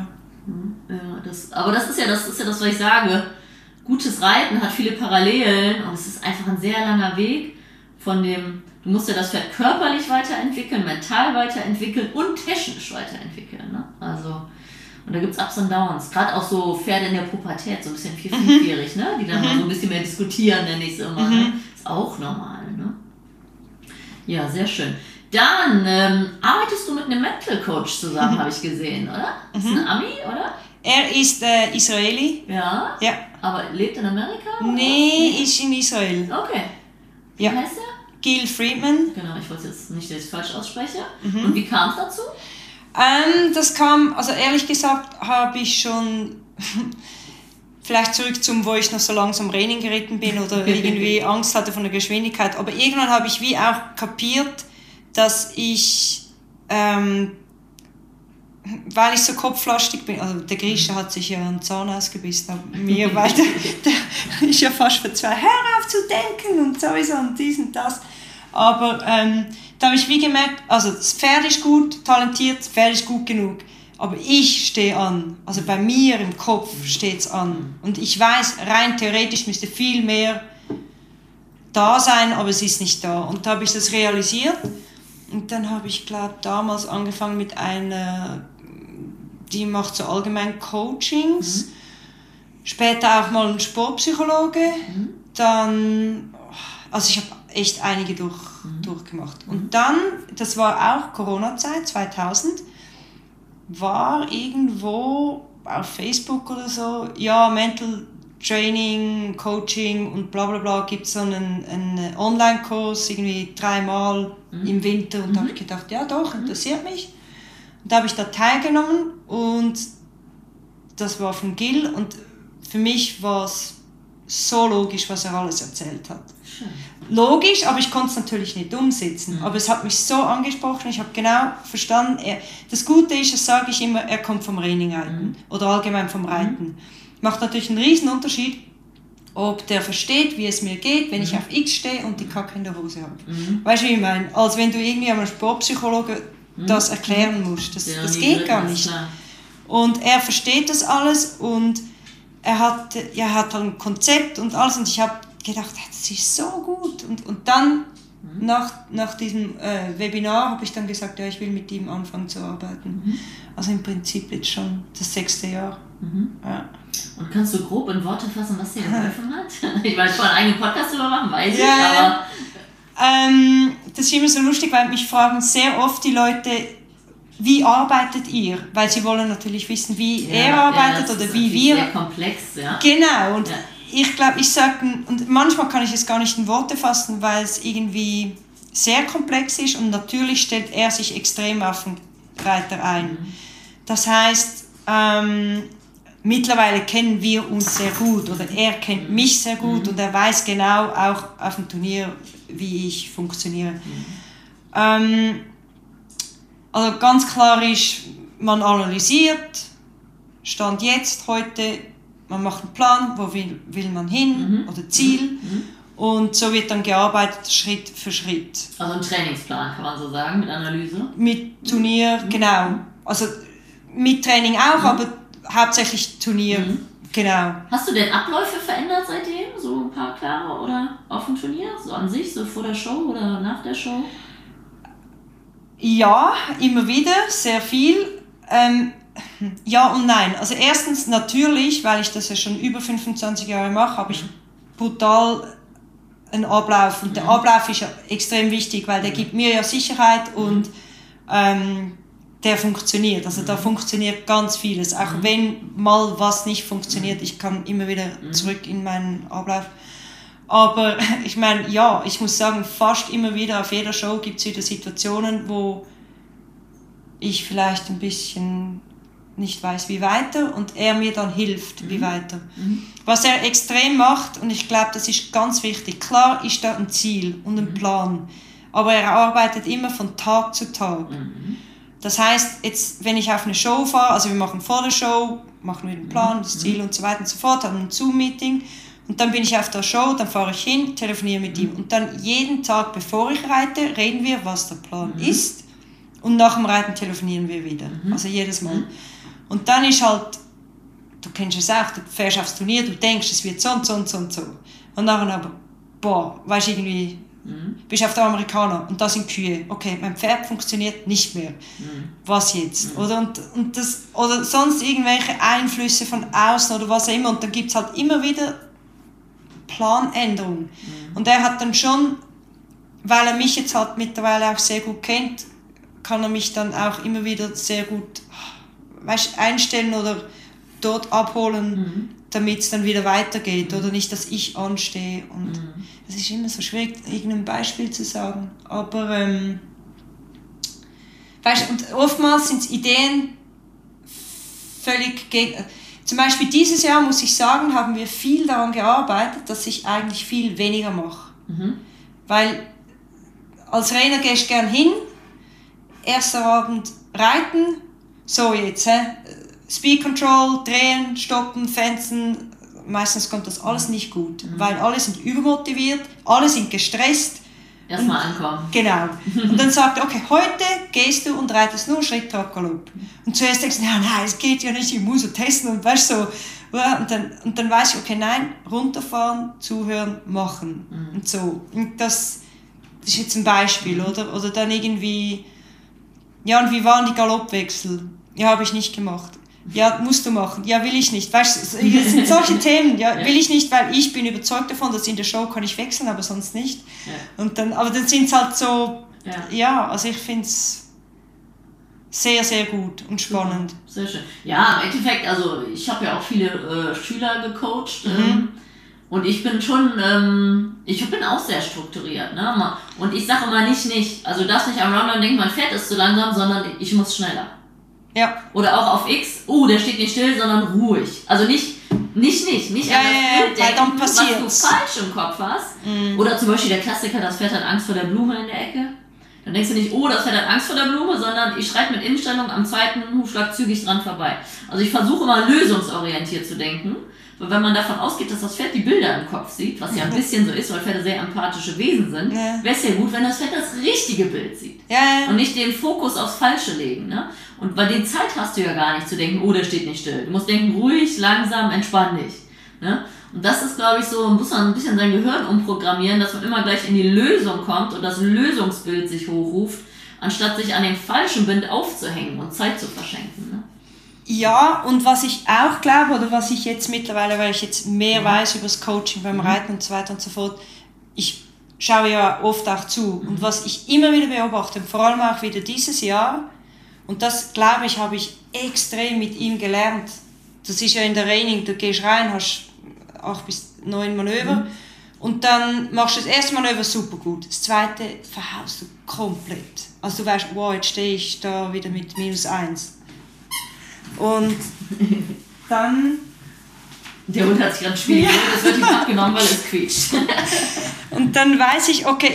Aber das ist ja das, was ich sage. Gutes Reiten hat viele Parallelen und es ist einfach ein sehr langer Weg du musst ja das Pferd körperlich weiterentwickeln, mental weiterentwickeln und technisch weiterentwickeln. Ne? Also, und da gibt es Ups und Downs. Gerade auch so Pferde in der Pubertät, so ein bisschen 4-5-jährig, ne? Die dann mal so ein bisschen mehr diskutieren, nenne ich es immer. Ne? Ist auch normal. Ne? Ja, sehr schön. Dann arbeitest du mit einem Mental Coach zusammen, habe ich gesehen, oder? Ist ein Ami, oder? Er ist Israeli. Ja? Ja. Aber lebt in Amerika? Nee, ist in Israel. Okay. Wie heißt er? Gil Friedman. Genau, ich wollte jetzt nicht, dass ich es falsch ausspreche. Und wie kam es dazu? Das kam, also ehrlich gesagt, habe ich schon vielleicht zurück zum, wo ich noch so langsam Rennen geritten bin oder irgendwie Angst hatte von der Geschwindigkeit. Aber irgendwann habe ich wie auch kapiert, dass ich, weil ich so kopflastig bin, also der Grieche hat sich ja einen Zahn ausgebissen an mir, weil der ist ja fast verzweifelt, hör auf zu denken und sowieso und dies und das. Aber da habe ich wie gemerkt, also das Pferd ist gut, talentiert, das Pferd ist gut genug, aber ich stehe an. Also bei mir im Kopf steht es an. Und ich weiß, rein theoretisch müsste viel mehr da sein, aber es ist nicht da. Und da habe ich das realisiert. Und dann habe ich, glaube damals angefangen mit einer, die macht so allgemein Coachings. Später auch mal ein Sportpsychologe. Dann, also ich habe echt einige durchgemacht. Und dann, das war auch Corona-Zeit, 2000, war irgendwo auf Facebook oder so, ja, Mental Training, Coaching und bla bla bla, gibt es so einen Online-Kurs, irgendwie 3-mal im Winter. Und da habe ich gedacht, ja doch, interessiert mich. Und da habe ich da teilgenommen und das war von Gil. Und für mich war es so logisch, was er alles erzählt hat. Schön. Logisch, aber ich konnte es natürlich nicht umsetzen. Aber es hat mich so angesprochen, ich habe genau verstanden, das Gute ist, das sage ich immer, er kommt vom Reiten oder allgemein vom Reiten. Macht natürlich einen riesen Unterschied, ob der versteht, wie es mir geht, wenn ich auf X stehe und die Kacke in der Hose habe. Weißt du, wie ich meine? Als wenn du irgendwie einem Sportpsychologe das erklären musst. Das geht gar nicht. Und er versteht das alles und er hat halt ein Konzept und alles und ich habe gedacht, das ist so gut. Und dann, nach diesem Webinar, habe ich dann gesagt, ja, ich will mit ihm anfangen zu arbeiten. Also im Prinzip jetzt schon das 6. Jahr. Ja. Und kannst du grob in Worte fassen, was dir geholfen hat? Ich weiß, von einem eigenen Podcast drüber machen, weiß ich, aber... das ist immer so lustig, weil mich fragen sehr oft die Leute, wie arbeitet ihr? Weil sie wollen natürlich wissen, wie er arbeitet oder wie wir... Sehr komplex, ja. Genau, und ich glaube, ich sage, und manchmal kann ich es gar nicht in Worte fassen, weil es irgendwie sehr komplex ist und natürlich stellt er sich extrem auf den Reiter ein. Das heißt, mittlerweile kennen wir uns sehr gut oder er kennt mich sehr gut und er weiß genau auch auf dem Turnier, wie ich funktioniere. Also ganz klar ist, man analysiert, Stand jetzt, heute, man macht einen Plan, wo will man hin oder Ziel und so wird dann gearbeitet, Schritt für Schritt. Also ein Trainingsplan kann man so sagen, mit Analyse? Mit Turnier, genau. Also mit Training auch, aber hauptsächlich Turnier, genau. Hast du denn Abläufe verändert seitdem? So ein paar klare oder auf dem Turnier? So an sich, so vor der Show oder nach der Show? Ja, immer wieder, sehr viel. Ja und nein. Also erstens natürlich, weil ich das ja schon über 25 Jahre mache, habe ich brutal einen Ablauf. Und der Ablauf ist ja extrem wichtig, weil der gibt mir ja Sicherheit und der funktioniert. Also da funktioniert ganz vieles. Auch wenn mal was nicht funktioniert, ich kann immer wieder zurück in meinen Ablauf. Aber ich meine, ja, ich muss sagen, fast immer wieder auf jeder Show gibt es wieder Situationen, wo ich vielleicht ein bisschen nicht weiß, wie weiter und er mir dann hilft, wie weiter. Was er extrem macht, und ich glaube, das ist ganz wichtig, klar ist da ein Ziel und ein Plan, aber er arbeitet immer von Tag zu Tag. Das heißt, jetzt, wenn ich auf eine Show fahre, also wir machen vor der Show, machen wir den Plan, das Ziel und so weiter und so fort, haben ein Zoom-Meeting und dann bin ich auf der Show, dann fahre ich hin, telefoniere mit ihm und dann jeden Tag, bevor ich reite, reden wir, was der Plan ist und nach dem Reiten telefonieren wir wieder, also jedes Mal. Und dann ist halt, du kennst es auch, du fährst aufs Turnier, du denkst, es wird so und so und so und so. Und nachher aber, boah, weißt du, irgendwie Bist auf der Amerikaner und da sind Kühe. Okay, mein Pferd funktioniert nicht mehr. Was jetzt? Oder sonst irgendwelche Einflüsse von außen oder was auch immer. Und dann gibt es halt immer wieder Planänderungen. Und er hat dann schon, weil er mich jetzt halt mittlerweile auch sehr gut kennt, kann er mich dann auch immer wieder sehr gut einstellen oder dort abholen, damit es dann wieder weitergeht oder nicht, dass ich anstehe. Und es ist immer so schwierig, irgendein Beispiel zu sagen. Aber und oftmals sind Ideen völlig gegen. Zum Beispiel dieses Jahr, muss ich sagen, haben wir viel daran gearbeitet, dass ich eigentlich viel weniger mache. Weil als Trainer gehst du gern hin, erster Abend reiten, so jetzt, Speed Control, drehen, stoppen, fenzen, meistens kommt das alles nicht gut, weil alle sind übermotiviert, alle sind gestresst. Erstmal ankommen. Genau. Und dann sagt er, okay, heute gehst du und reitest nur Schritt, Trab, Galopp. Und zuerst denkst du, nein, es geht ja nicht, ich muss so testen und weißt so. Und dann weiß ich, okay, nein, runterfahren, zuhören, machen. Und so. Und das ist jetzt ein Beispiel, oder? Oder dann irgendwie, ja, und wie waren die Galoppwechsel? Ja, habe ich nicht gemacht. Ja, musst du machen. Ja, will ich nicht. Weißt du, das sind solche Themen. Ja, will ich nicht, weil ich bin überzeugt davon, dass in der Show kann ich wechseln, aber sonst nicht. Ja. Und dann, aber dann sind es halt so, ja, also ich finde es sehr, sehr gut und spannend. Sehr schön. Ja, im Endeffekt, also ich habe ja auch viele Schüler gecoacht. Und ich bin schon, ich bin auch sehr strukturiert. Ne? Und ich sage immer nicht, also du darfst nicht am Rundown denken, mein Pferd ist zu langsam, sondern ich muss schneller. Ja. Oder auch auf X, der steht nicht still, sondern ruhig. Also nicht an das Bild denken, was du falsch im Kopf hast. Oder zum Beispiel der Klassiker, das Pferd hat Angst vor der Blume in der Ecke. Dann denkst du nicht, das Pferd hat Angst vor der Blume, sondern ich schreite mit Innenstellung am zweiten Hufschlag zügig dran vorbei. Also ich versuche immer lösungsorientiert zu denken. Weil wenn man davon ausgeht, dass das Pferd die Bilder im Kopf sieht, was ja ein bisschen so ist, weil Pferde sehr empathische Wesen sind, wäre es ja gut, wenn das Pferd das richtige Bild sieht. Und nicht den Fokus aufs Falsche legen. Ne? Und weil die Zeit hast du ja gar nicht zu denken, der steht nicht still. Du musst denken, ruhig, langsam, entspann dich. Ne? Und das ist, glaube ich, so, muss man ein bisschen sein Gehirn umprogrammieren, dass man immer gleich in die Lösung kommt und das Lösungsbild sich hochruft, anstatt sich an dem falschen Bild aufzuhängen und Zeit zu verschenken. Ne? Ja, und was ich auch glaube, oder was ich jetzt mittlerweile, weil ich jetzt mehr weiß über das Coaching beim Reiten und so weiter und so fort, ich schaue ja oft auch zu. Und was ich immer wieder beobachte, vor allem auch wieder dieses Jahr, und das, glaube ich, habe ich extrem mit ihm gelernt. Das ist ja in der Training, du gehst rein, hast 8 bis 9 Manöver und dann machst du das erste Manöver super gut. Das zweite verhaust du komplett. Also du weißt, jetzt stehe ich da wieder mit -1. Und dann... Der Hund hat sich gerade schwierig, das wird ihm abgenommen, weil es quietscht. Und dann weiß ich, okay,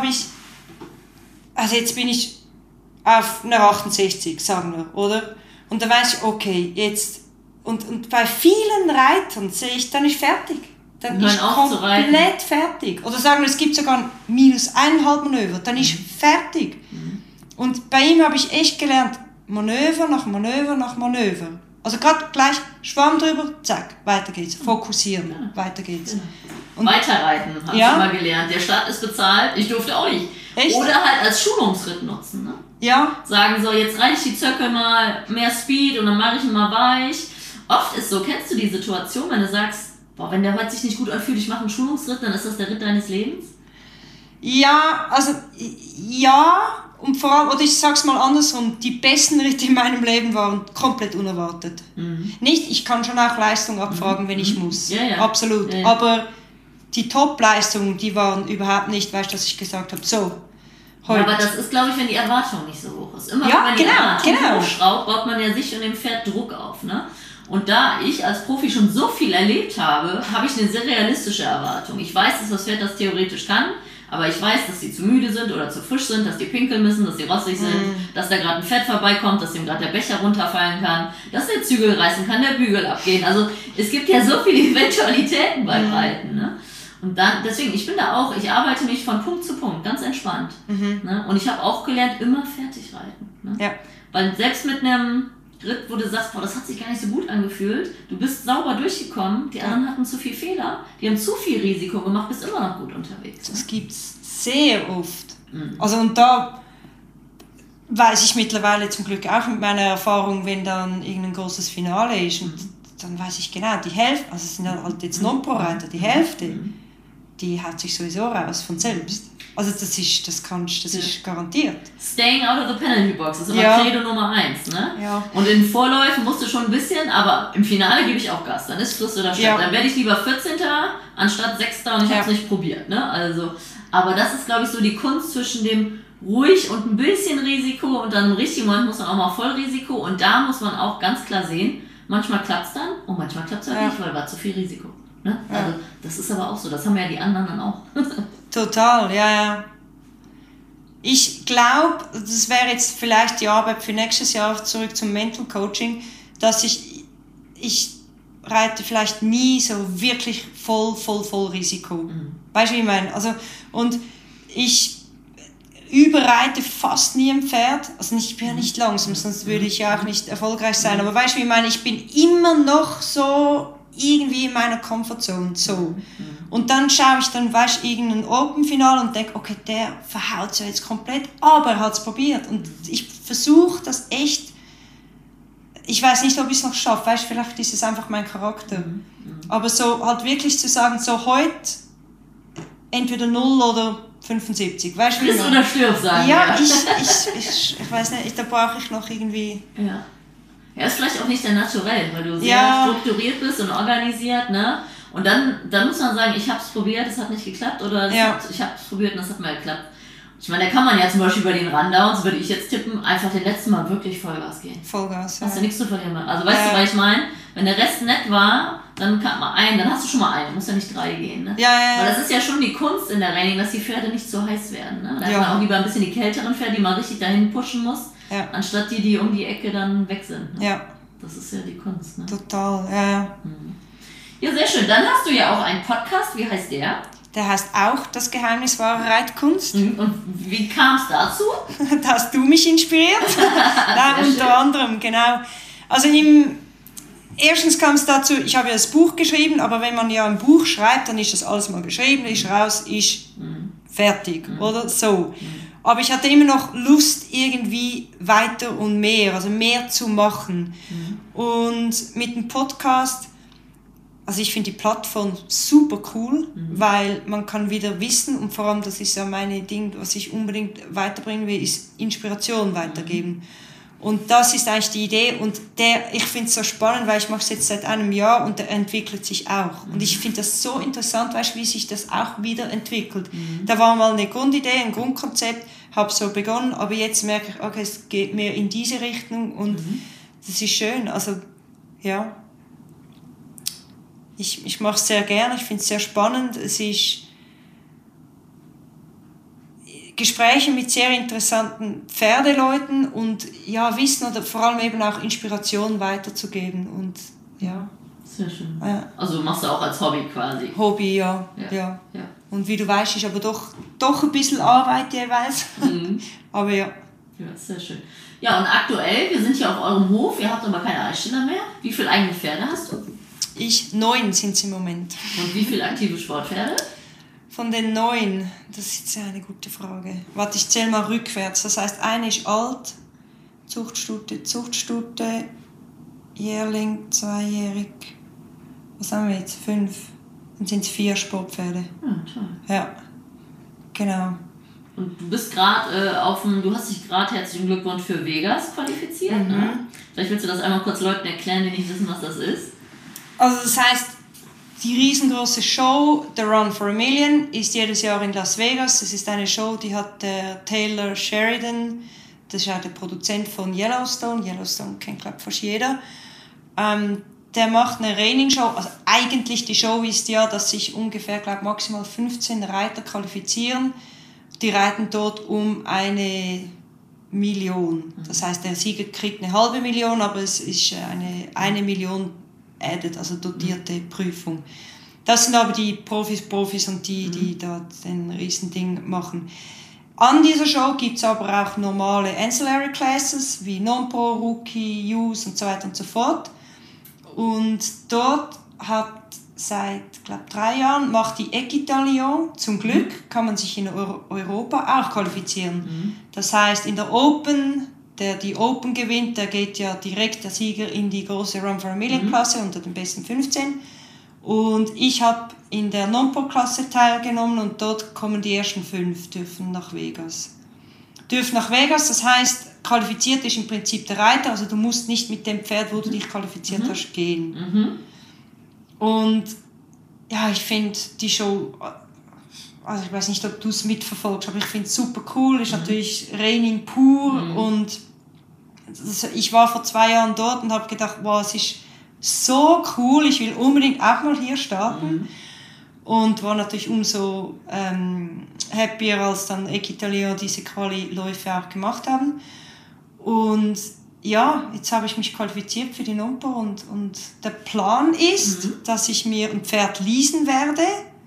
jetzt bin ich auf einer 68, sagen wir, oder? Und dann weiß ich, okay, jetzt... Und bei vielen Reitern sehe ich, dann ist fertig. Dann ist komplett fertig. Oder sagen wir, es gibt sogar -1,5 Manöver, dann ist fertig. Und bei ihm habe ich echt gelernt, Manöver nach Manöver nach Manöver. Also gerade gleich Schwamm drüber, zack, weiter geht's. Fokussieren, weiter geht's. Genau. Und weiterreiten, habe ich immer gelernt. Der Start ist bezahlt, ich durfte auch nicht. Echt? Oder halt als Schulungsritt nutzen. Ne? Ja. Sagen so, jetzt reite ich die Zöcke mal mehr Speed und dann mache ich ihn mal weich. Oft ist so, kennst du die Situation, wenn du sagst, wenn der heute sich nicht gut anfühlt, ich mache einen Schulungsritt, dann ist das der Ritt deines Lebens? Ja, also ja. Und vor allem, oder ich sag's mal andersrum, die besten Ritte in meinem Leben waren komplett unerwartet. Nicht, ich kann schon auch Leistung abfragen, wenn ich muss. Ja. Absolut. Ja. Aber die Top-Leistungen, die waren überhaupt nicht, weißt du, dass ich gesagt habe, so, heute. Aber das ist, glaube ich, wenn die Erwartung nicht so hoch ist. Immer wenn man die Erwartung hochschraubt, baut man ja sich und dem Pferd Druck auf. Ne? Und da ich als Profi schon so viel erlebt habe, habe ich eine sehr realistische Erwartung. Ich weiß, dass das Pferd das theoretisch kann. Aber ich weiß, dass sie zu müde sind oder zu frisch sind, dass die pinkeln müssen, dass sie rossig sind, dass da gerade ein Pferd vorbeikommt, dass ihm gerade der Becher runterfallen kann, dass der Zügel reißen kann, der Bügel abgehen. Also es gibt ja so viele Eventualitäten beim Reiten. Ne? Und dann, deswegen, ich arbeite mich von Punkt zu Punkt, ganz entspannt. Ne? Und ich habe auch gelernt, immer fertig reiten. Ne? Ja. Weil selbst mit einem Ritt, wo du sagst, boah, das hat sich gar nicht so gut angefühlt, du bist sauber durchgekommen, die anderen hatten zu viel Fehler, die haben zu viel Risiko gemacht, bist immer noch gut unterwegs. Das gibt es sehr oft. Also und da weiß ich mittlerweile zum Glück auch mit meiner Erfahrung, wenn dann irgendein großes Finale ist, und dann weiß ich genau, die Hälfte, also es sind halt jetzt Non-Pro-Reiter, die Hälfte, die haut sich sowieso raus von selbst. Also das ist garantiert. Staying out of the penalty box ist immer Credo Nummer 1, ne? Ja. Und in Vorläufen musst du schon ein bisschen, aber im Finale gebe ich auch Gas. Dann ist Fluss oder Stadt. Ja. Dann werde ich lieber 14. anstatt 6. und ich habe es nicht probiert, ne? Also, aber das ist, glaube ich, so die Kunst zwischen dem ruhig und ein bisschen Risiko und dann im richtigen Moment muss man auch mal Vollrisiko, und da muss man auch ganz klar sehen, manchmal klappt es dann und manchmal klappt es halt nicht, weil war zu viel Risiko. Ne? Ja. Also das ist aber auch so, das haben ja die anderen dann auch. Total, ja. Ich glaube, das wäre jetzt vielleicht die Arbeit für nächstes Jahr, zurück zum Mental Coaching, dass ich reite vielleicht nie so wirklich voll Risiko. Weißt du, wie ich meine? Also, und ich überreite fast nie ein Pferd. Also ich bin ja nicht langsam, sonst würde ich ja auch nicht erfolgreich sein. Aber weißt du, wie ich meine? Ich bin immer noch so irgendwie in meiner Comfortzone. So. Und dann schaue ich dann, weißt du, irgendein Open-Finale und denke, okay, der verhaut es ja jetzt komplett, aber er hat es probiert. Und ich versuche das echt, ich weiß nicht, ob ich es noch schaffe, weißt du, vielleicht ist es einfach mein Charakter. Aber so halt wirklich zu sagen, so heute entweder 0 oder 75, weißt du, wie Friss oder stirb sagen. Ja, ich weiß nicht, da brauche ich noch irgendwie... Ja, ist vielleicht auch nicht der Naturell, weil du sehr strukturiert bist und organisiert, ne? Und dann muss man sagen, ich habe es probiert, es hat nicht geklappt, oder ich habe es probiert und es hat mal geklappt. Ich meine, da kann man ja zum Beispiel bei den Rundowns, würde ich jetzt tippen, einfach den letzten Mal wirklich Vollgas gehen. Vollgas, Hast du nichts zu verlieren. Also weißt du, was ich meine? Wenn der Rest nett war, dann dann hast du schon mal einen, musst ja nicht 3 gehen. Ne? Weil das ist ja schon die Kunst in der Training, dass die Pferde nicht so heiß werden. Ne? Da hat man auch lieber ein bisschen die kälteren Pferde, die man richtig dahin pushen muss, anstatt die um die Ecke dann weg sind. Ne? Ja. Das ist ja die Kunst. Ne? Total, ja. Ja, sehr schön. Dann hast du ja auch einen Podcast. Wie heißt der? Der heißt auch Das Geheimnis wahrer Reitkunst. Und wie kam es dazu? Da hast du mich inspiriert. Unter anderem, genau. Also erstens kam es dazu, ich habe ja das Buch geschrieben, aber wenn man ja ein Buch schreibt, dann ist das alles mal geschrieben, ist raus, ist fertig, oder so. Aber ich hatte immer noch Lust, irgendwie weiter und mehr, also mehr zu machen. Und mit dem Podcast, also ich finde die Plattform super cool, weil man kann wieder Wissen, und vor allem, das ist ja meine Ding, was ich unbedingt weiterbringen will, ist Inspiration weitergeben. Und das ist eigentlich die Idee, und ich finde es so spannend, weil ich mache es jetzt seit einem Jahr und der entwickelt sich auch. Und ich finde das so interessant, weißt, wie sich das auch wieder entwickelt. Da war mal eine Grundidee, ein Grundkonzept, habe so begonnen, aber jetzt merke ich, okay, es geht mehr in diese Richtung, und das ist schön. Also ja, ich mache es sehr gerne, ich finde es sehr spannend. Es ist Gespräche mit sehr interessanten Pferdeleuten und Wissen oder vor allem eben auch Inspiration weiterzugeben. Und ja. Sehr schön. Also machst du auch als Hobby quasi? Hobby, ja. Und wie du weißt, ist aber doch ein bisschen Arbeit jeweils. Aber ja. Ja, sehr schön. Ja, und aktuell, wir sind hier auf eurem Hof, ihr habt aber keine Eisställer mehr. Wie viele eigene Pferde hast du? 9 sind es im Moment. Und wie viele aktive Sportpferde? Von den 9, das ist jetzt eine gute Frage. Warte, ich zähle mal rückwärts. Das heißt, eine ist alt, Zuchtstute, Jährling, 2-jährig. Was haben wir jetzt? 5. Dann sind es 4 Sportpferde. Ja, toll. Ja, genau. Und du bist gerade du hast dich gerade, herzlichen Glückwunsch, für Vegas qualifiziert. Ne? Vielleicht willst du das einmal kurz Leuten erklären, die nicht wissen, was das ist. Also das heißt, die riesengroße Show, The Run for a Million, ist jedes Jahr in Las Vegas. Das ist eine Show, die hat der Taylor Sheridan, das ist auch der Produzent von Yellowstone. Yellowstone kennt, glaube ich, fast jeder. Der macht eine Reining-Show. Also eigentlich die Show ist ja, dass sich ungefähr, glaube ich, maximal 15 Reiter qualifizieren. Die reiten dort um 1 Million. Das heißt, der Sieger kriegt 500.000, aber es ist eine Million added, also dotierte Prüfung. Das sind aber die Profis und die da den riesen Ding machen. An dieser Show gibt es aber auch normale Ancillary Classes wie Non-Pro, Rookie, Youth und so weiter und so fort. Und dort hat seit, glaube 3 Jahren, macht die Equitallion, zum Glück kann man sich in Europa auch qualifizieren. Das heißt, in der Open, der die Open gewinnt, der geht ja direkt der Sieger in die große Run for a Million Klasse unter den besten 15. Und ich habe in der Non-Pro-Klasse teilgenommen und dort kommen die ersten 5, dürfen nach Vegas. Das heißt, qualifiziert ist im Prinzip der Reiter, also du musst nicht mit dem Pferd, wo du dich qualifiziert hast, gehen. Und ja, ich finde die Show, also ich weiß nicht, ob du es mitverfolgst, aber ich finde es super cool, ist natürlich Reining pur und ich war vor 2 Jahren dort und habe gedacht, wow, es ist so cool, ich will unbedingt auch mal hier starten. Und war natürlich umso happier, als dann Equitallion diese Quali-Läufe auch gemacht haben. Und ja, jetzt habe ich mich qualifiziert für die Non-Pro und der Plan ist, dass ich mir ein Pferd leasen werde.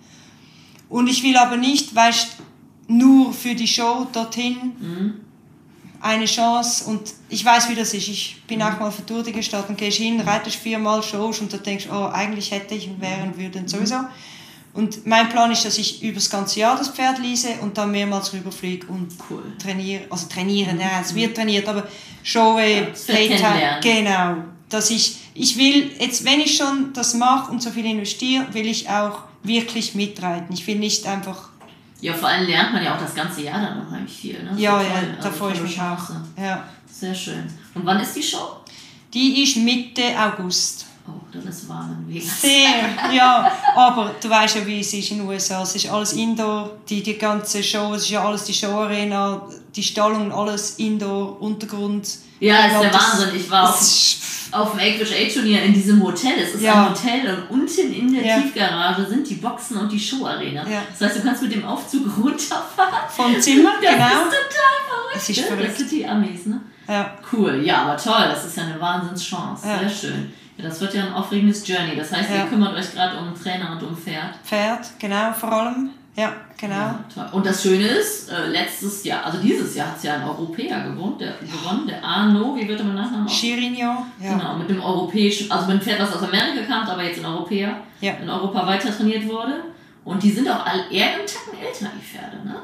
Und ich will aber nicht, weißt, nur für die Show dorthin eine Chance. Und ich weiß, wie das ist. Ich bin auch mal für Tour de Gestalt und gehst hin, reitest 4-mal Shows und du denkst, oh, eigentlich hätte ich und wären würde und sowieso. Und mein Plan ist, dass ich über das ganze Jahr das Pferd lease und dann mehrmals rüberfliege und trainiere. Also trainieren, ja, es wird trainiert, aber Showe, Playtime, genau. Dass ich will, jetzt, wenn ich schon das mache und so viel investiere, will ich auch wirklich mitreiten. Ich will nicht einfach... Ja, vor allem lernt man ja auch das ganze Jahr dann unheimlich viel. Ne? Ja, ja, da freue ich mich auch. Ja. Sehr schön. Und wann ist die Show? Die ist Mitte August. Oh, dann ist warm in Vegas. Sehr, ja. Aber du weißt ja, wie es ist in den USA. Es ist alles Indoor, die ganze Show, es ist ja alles die Showarena, die Stallung, alles Indoor, Untergrund. Ja, ist der Wahnsinn. Ich war auf dem Equus A-Turnier in diesem Hotel. Es ist ein Hotel und unten in der Tiefgarage sind die Boxen und die Showarena. Ja. Das heißt, du kannst mit dem Aufzug runterfahren. Vom Zimmer, das genau. Das ist total verrückt. Das ist verrückt. Das sind die Amis, ne? Ja. Cool, ja, aber toll. Das ist ja eine Wahnsinnschance. Ja. Sehr schön. Ja, das wird ja ein aufregendes Journey. Das heißt, ihr kümmert euch gerade um Trainer und um Pferd. Pferd, genau, vor allem. Ja, genau. Ja, toll. Und das Schöne ist, dieses Jahr hat es ja ein Europäer gewonnen, der Arno, wie wird er mit Nachnamen aus? Chirignon, ja. Genau, mit dem europäischen, also mit dem Pferd, was aus Amerika kam, aber jetzt in Europa weiter trainiert wurde. Und die sind auch eher einen Tacken älter, die Pferde, ne?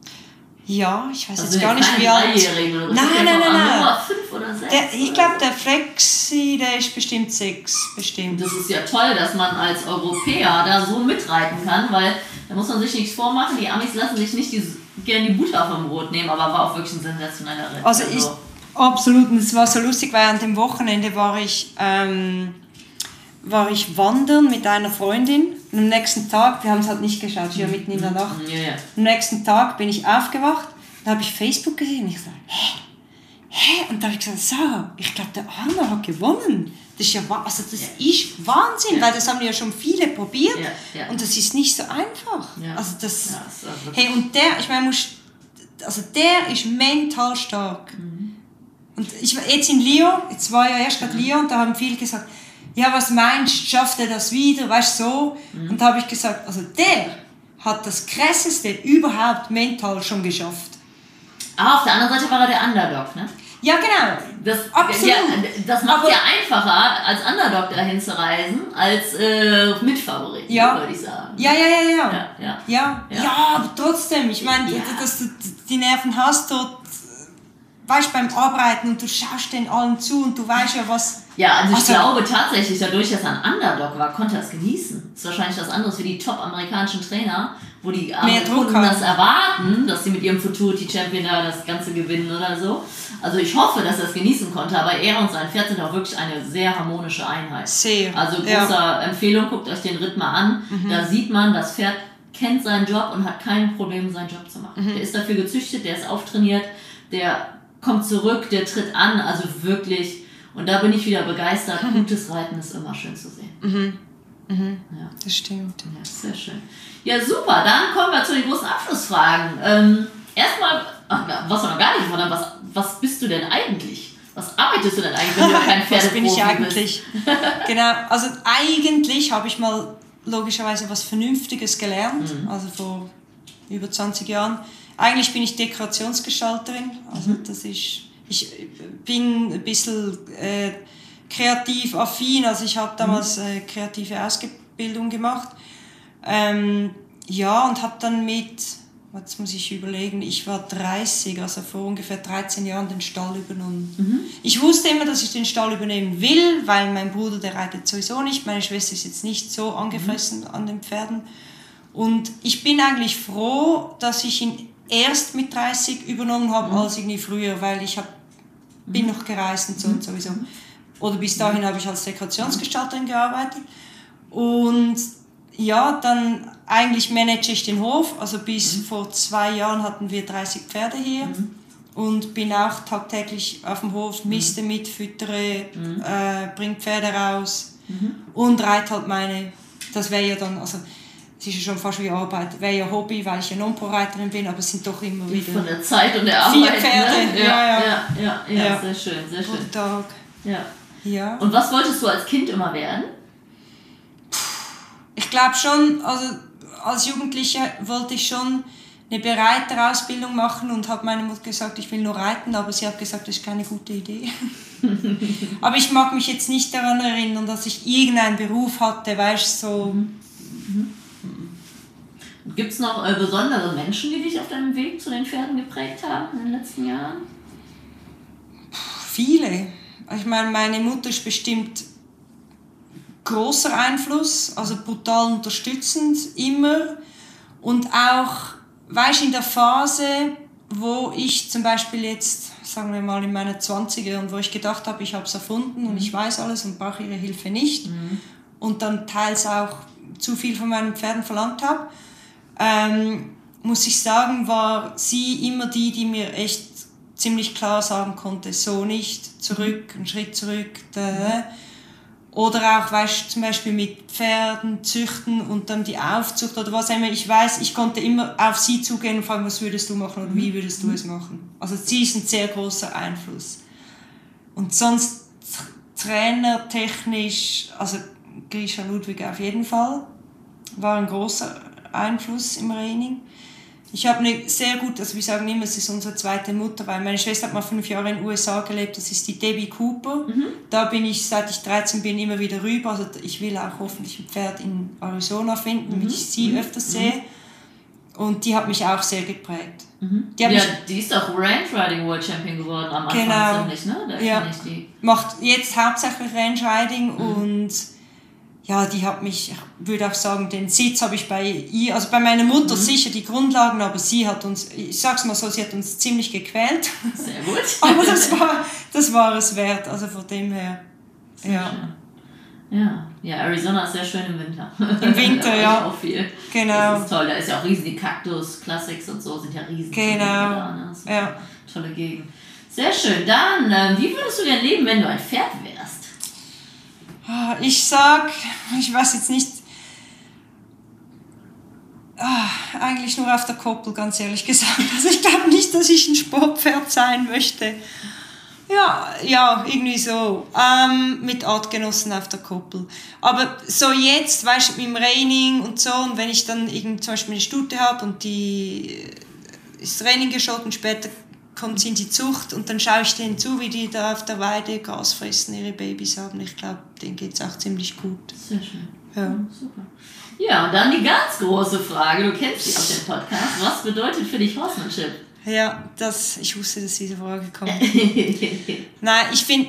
Ja, ich weiß jetzt gar nicht, wie alt. Nein. 5 oder 6. Ich glaube, der Flexi, der ist bestimmt 6. Bestimmt. Das ist ja toll, dass man als Europäer da so mitreiten kann, weil da muss man sich nichts vormachen. Die Amis lassen sich nicht gerne die Butter vom Brot nehmen, aber war auch wirklich ein sensationeller Ritt. Also absolut, und es war so lustig, weil an dem Wochenende war ich wandern mit einer Freundin. Und am nächsten Tag, wir haben es halt nicht geschaut, ich war mitten in der Nacht. Ja. Am nächsten Tag bin ich aufgewacht, da habe ich Facebook gesehen und ich so, hä? Und da habe ich gesagt, so, ich glaube, der Arno hat gewonnen. Das ist ja ist Wahnsinn, weil das haben ja schon viele probiert und das ist nicht so einfach. Ja. Also das, und der, ich meine, der ist mental stark. Und jetzt in Lyon, jetzt war ja erst gerade Lyon, da haben viele gesagt, ja, was meinst du, schafft er das wieder, weißt du, so. Und da habe ich gesagt, also der hat das Krasseste überhaupt mental schon geschafft. Aber auf der anderen Seite war er der Underdog, ne? Ja, genau. Absolut. Das macht ja einfacher, als Underdog dahin zu reisen, als Mitfavorit, würde ich sagen. Ja, aber trotzdem, ich meine, dass du die Nerven hast dort, weißt du, beim Arbeiten und du schaust den allen zu und du weißt ja, was... Ja, also ich glaube tatsächlich, dadurch, dass er ein Underdog war, konnte er es genießen. Das ist wahrscheinlich was anderes für die top-amerikanischen Trainer, wo die Kunden das erwarten, dass sie mit ihrem Futurity Champion da das Ganze gewinnen oder so. Also ich hoffe, dass er es genießen konnte, aber er und sein Pferd sind auch wirklich eine sehr harmonische Einheit. Sehr. Also große Empfehlung, guckt euch den Ritt mal an. Da sieht man, das Pferd kennt seinen Job und hat kein Problem, seinen Job zu machen. Der ist dafür gezüchtet, der ist auftrainiert, der kommt zurück, der tritt an, also wirklich... Und da bin ich wieder begeistert. Gutes Reiten ist immer schön zu sehen. Ja. Das stimmt. Ja, sehr schön. Ja, super. Dann kommen wir zu den großen Abschlussfragen. Erstmal, was wir noch gar nicht gefragt haben, was bist du denn eigentlich? Was arbeitest du denn eigentlich, wenn du kein Pferdeprofi bist? Was bin ich eigentlich? Genau, also eigentlich habe ich mal logischerweise was Vernünftiges gelernt, also vor über 20 Jahren. Eigentlich bin ich Dekorationsgestalterin. Also das ist, ich bin ein bisschen kreativ affin. Also ich habe damals kreative Ausbildung gemacht. Ja, und habe dann jetzt muss ich überlegen, ich war 30, also vor ungefähr 13 Jahren den Stall übernommen. Ich wusste immer, dass ich den Stall übernehmen will, weil mein Bruder, der reitet sowieso nicht, meine Schwester ist jetzt nicht so angefressen an den Pferden. Und ich bin eigentlich froh, dass ich ihn erst mit 30 übernommen habe, als irgendwie früher, weil ich bin noch gereist und so und sowieso. Oder bis dahin habe ich als Dekorationsgestalterin gearbeitet. Und ja, dann eigentlich manage ich den Hof. Also bis vor 2 Jahren hatten wir 30 Pferde hier. Und bin auch tagtäglich auf dem Hof, miste mit, füttere, bringe Pferde raus und reite halt das wäre ja dann, also es ist ja schon fast wie Arbeit, wäre ja Hobby, weil ich ja Non-Pro-Reiterin bin, aber es sind doch immer wieder von der Zeit und der Arbeit. 4 Pferde, ne? Ja, sehr schön, sehr schön. Pro Tag. Ja. Und was wolltest du als Kind immer werden? Ich glaube schon, also als Jugendliche wollte ich schon eine Bereiterausbildung machen und habe meiner Mutter gesagt, ich will nur reiten, aber sie hat gesagt, das ist keine gute Idee. Aber ich mag mich jetzt nicht daran erinnern, dass ich irgendeinen Beruf hatte, weißt du, so. Gibt es noch besondere Menschen, die dich auf deinem Weg zu den Pferden geprägt haben in den letzten Jahren? Viele. Ich meine, meine Mutter ist bestimmt großer Einfluss, also brutal unterstützend, immer. Und auch, weißt du, in der Phase, wo ich zum Beispiel jetzt, sagen wir mal in meinen 20er und wo ich gedacht habe, ich habe es erfunden und ich weiß alles und brauche ihre Hilfe nicht und dann teils auch zu viel von meinen Pferden verlangt habe, muss ich sagen, war sie immer die mir echt ziemlich klar sagen konnte, so nicht, zurück, einen Schritt zurück. Oder auch, weißt, zum Beispiel mit Pferden züchten und dann die Aufzucht oder was auch immer. Ich weiß, ich konnte immer auf sie zugehen und fragen, was würdest du machen oder wie würdest du es machen. Also sie ist ein sehr großer Einfluss. Und sonst trainertechnisch, also Grisha Ludwig auf jeden Fall, war ein großer Einfluss im Training. Ich habe eine sehr gut, also wir sagen immer, es ist unsere zweite Mutter, weil meine Schwester hat mal 5 Jahre in den USA gelebt, das ist die Debbie Cooper. Da bin ich, seit ich 13 bin, immer wieder rüber. Also ich will auch hoffentlich ein Pferd in Arizona finden, damit ich sie öfters sehe. Und die hat mich auch sehr geprägt. Die ist auch Range Riding World Champion geworden am Anfang ziemlich, ne? Da kenne ich die. Macht jetzt hauptsächlich Range Riding und ja, die hat mich, ich würde auch sagen, den Sitz habe ich bei ihr, also bei meiner Mutter sicher die Grundlagen, aber sie hat uns, ich sag's mal so, sie hat uns ziemlich gequält. Sehr gut. Aber das war es wert, also von dem her, Ja, Arizona ist sehr schön im Winter. Im Winter, ja. Auch viel. Genau. Das ist toll, da ist ja auch riesen, die Cactus Classics und so sind ja riesig. Genau. Da, ne? Tolle Gegend. Sehr schön. Dann, wie würdest du denn leben, wenn du ein Pferd wärst? Ich sag, ich weiß jetzt nicht, eigentlich nur auf der Koppel, ganz ehrlich gesagt. Also ich glaube nicht, dass ich ein Sportpferd sein möchte. Ja, irgendwie so, mit Artgenossen auf der Koppel. Aber so jetzt, weißt du, mit dem Training und so, und wenn ich dann zum Beispiel eine Stute habe und die ist Training geschaut und später kommt sie in die Zucht und dann schaue ich denen zu, wie die da auf der Weide Gras fressen, ihre Babys haben. Ich glaube, denen geht es auch ziemlich gut. Sehr schön. Ja. Super. Ja, und dann die ganz große Frage, du kennst sie aus dem Podcast. Was bedeutet für dich Horsemanship? Ja, ich wusste, dass diese Frage kommt. Nein, ich finde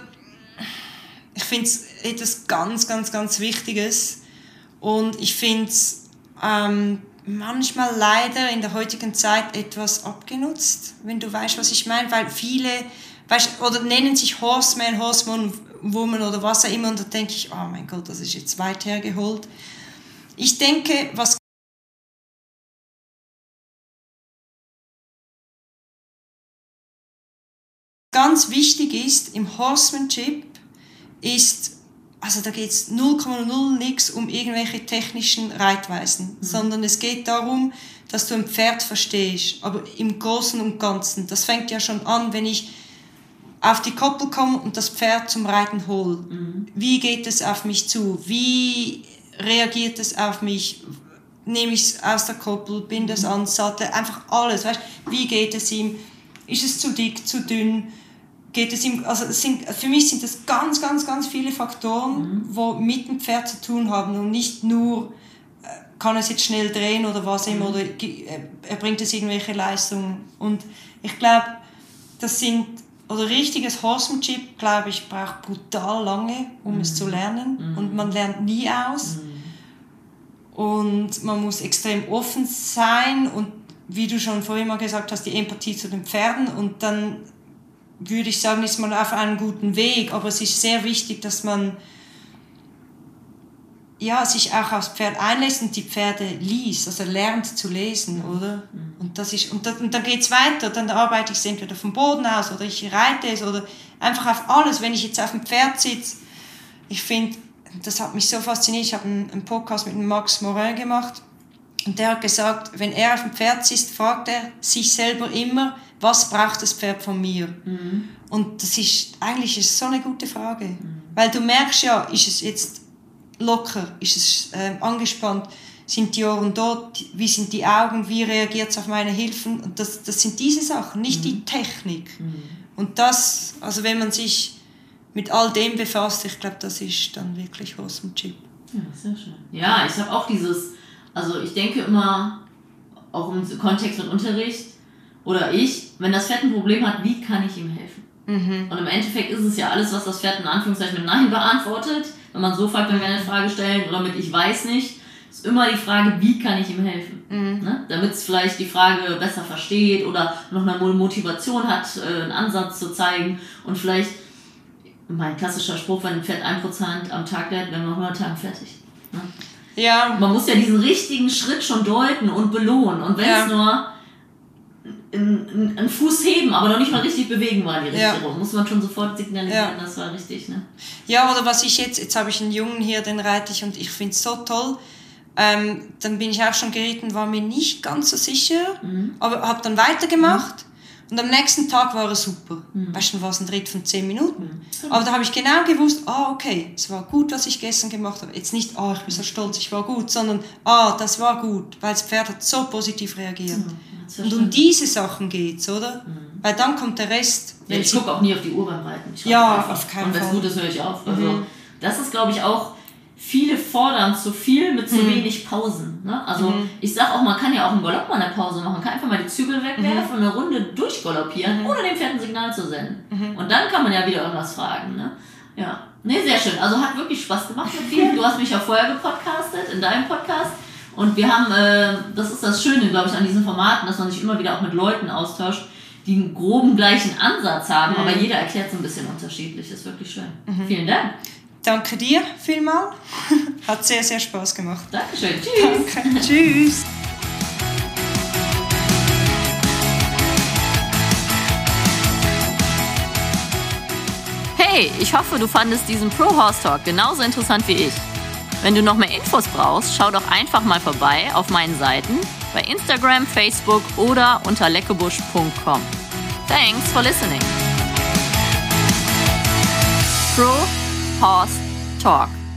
es etwas ganz, ganz, ganz Wichtiges und ich finde es manchmal leider in der heutigen Zeit etwas abgenutzt, wenn du weißt, was ich meine, weil viele oder nennen sich Horseman, Horsewoman oder was auch immer und da denke ich, oh mein Gott, das ist jetzt weit hergeholt. Ich denke, was ganz wichtig ist im Horsemanship ist, also da geht es 0,0 nichts um irgendwelche technischen Reitweisen, sondern es geht darum, dass du ein Pferd verstehst, aber im Großen und Ganzen. Das fängt ja schon an, wenn ich auf die Koppel komme und das Pferd zum Reiten hole. Wie geht es auf mich zu? Wie reagiert es auf mich? nehme ich es aus der Koppel, binde es ans Sattel, einfach alles. Weißt, wie geht es ihm? Ist es zu dick, zu dünn? Geht es ihm, also für mich sind das ganz, ganz, ganz viele Faktoren, die mit dem Pferd zu tun haben und nicht nur, kann es jetzt schnell drehen oder was immer, oder erbringt es irgendwelche Leistungen. Und ich glaube, richtiges Horsemanship, glaube ich, braucht brutal lange, um es zu lernen. Und man lernt nie aus. Und man muss extrem offen sein und, wie du schon vorhin mal gesagt hast, die Empathie zu den Pferden. Und dann würde ich sagen, ist man auf einem guten Weg. Aber es ist sehr wichtig, dass man sich auch aufs Pferd einlässt und die Pferde liest, also lernt zu lesen, oder? Und dann geht es weiter, dann arbeite ich es entweder vom Boden aus oder ich reite es oder einfach auf alles. Wenn ich jetzt auf dem Pferd sitze, ich finde, das hat mich so fasziniert, ich habe einen Podcast mit Max Morin gemacht und der hat gesagt, wenn er auf dem Pferd sitzt, fragt er sich selber immer, was braucht das Pferd von mir? Und eigentlich ist es so eine gute Frage, weil du merkst ja, ist es jetzt locker, ist es angespannt, sind die Ohren dort, wie sind die Augen, wie reagiert es auf meine Hilfen, und das sind diese Sachen, nicht die Technik. Und das, also wenn man sich mit all dem befasst, ich glaube, das ist dann wirklich Horsemanship. Ja, sehr schön. Ja, ich habe auch ich denke immer, auch im Kontext mit Unterricht, wenn das Pferd ein Problem hat, wie kann ich ihm helfen? Und im Endeffekt ist es ja alles, was das Pferd in Anführungszeichen mit Nein beantwortet. Wenn man so fragt, wenn wir eine Frage stellen, oder mit ich weiß nicht, ist immer die Frage, wie kann ich ihm helfen? Ne? Damit es vielleicht die Frage besser versteht oder noch eine Motivation hat, einen Ansatz zu zeigen. Und vielleicht, mein klassischer Spruch, wenn ein Pferd 1% am Tag lernt, dann machen wir 100 Tage fertig. Ne? Ja. Man muss ja diesen richtigen Schritt schon deuten und belohnen. Und wenn es nur einen Fuß heben, aber noch nicht mal richtig bewegen war in die Richtung. Muss man schon sofort signalisieren, das war richtig, ne? Ja, oder was ich jetzt habe ich einen Jungen hier, den reite ich und ich finde es so toll. Dann bin ich auch schon geritten, war mir nicht ganz so sicher, aber habe dann weitergemacht und am nächsten Tag war er super. Weißt du, war es ein Ritt von 10 Minuten. Aber da habe ich genau gewusst, okay, es war gut, was ich gestern gemacht habe. Jetzt nicht, ich bin so stolz, ich war gut, sondern, das war gut, weil das Pferd hat so positiv reagiert. Und um diese Sachen geht's, oder? Weil dann kommt der Rest. Ich gucke auch nie auf die Uhr beim Reiten. Auf keinen Fall. Und wenn es gut ist, höre ich auf. Also, das ist, glaube ich, auch, viele fordern zu viel mit zu wenig Pausen. Ne? Also ich sage auch, man kann ja auch im Galopp mal eine Pause machen. Man kann einfach mal die Zügel wegwerfen und eine Runde durchgaloppieren, ohne dem Pferd ein Signal zu senden. Und dann kann man ja wieder irgendwas fragen. Ne? Ja, sehr schön. Also hat wirklich Spaß gemacht mit dir. Du hast mich ja vorher gepodcastet, in deinem Podcast. Und wir haben, das ist das Schöne, glaube ich, an diesen Formaten, dass man sich immer wieder auch mit Leuten austauscht, die einen groben gleichen Ansatz haben, aber jeder erklärt so ein bisschen unterschiedlich. Das ist wirklich schön. Vielen Dank. Danke dir vielmals. Hat sehr, sehr Spaß gemacht. Dankeschön. Tschüss. Danke. Tschüss. Hey, ich hoffe, du fandest diesen Pro Horse Talk genauso interessant wie ich. Wenn du noch mehr Infos brauchst, schau doch einfach mal vorbei auf meinen Seiten bei Instagram, Facebook oder unter leckebusch.com. Thanks for listening. Pro Horse Talk.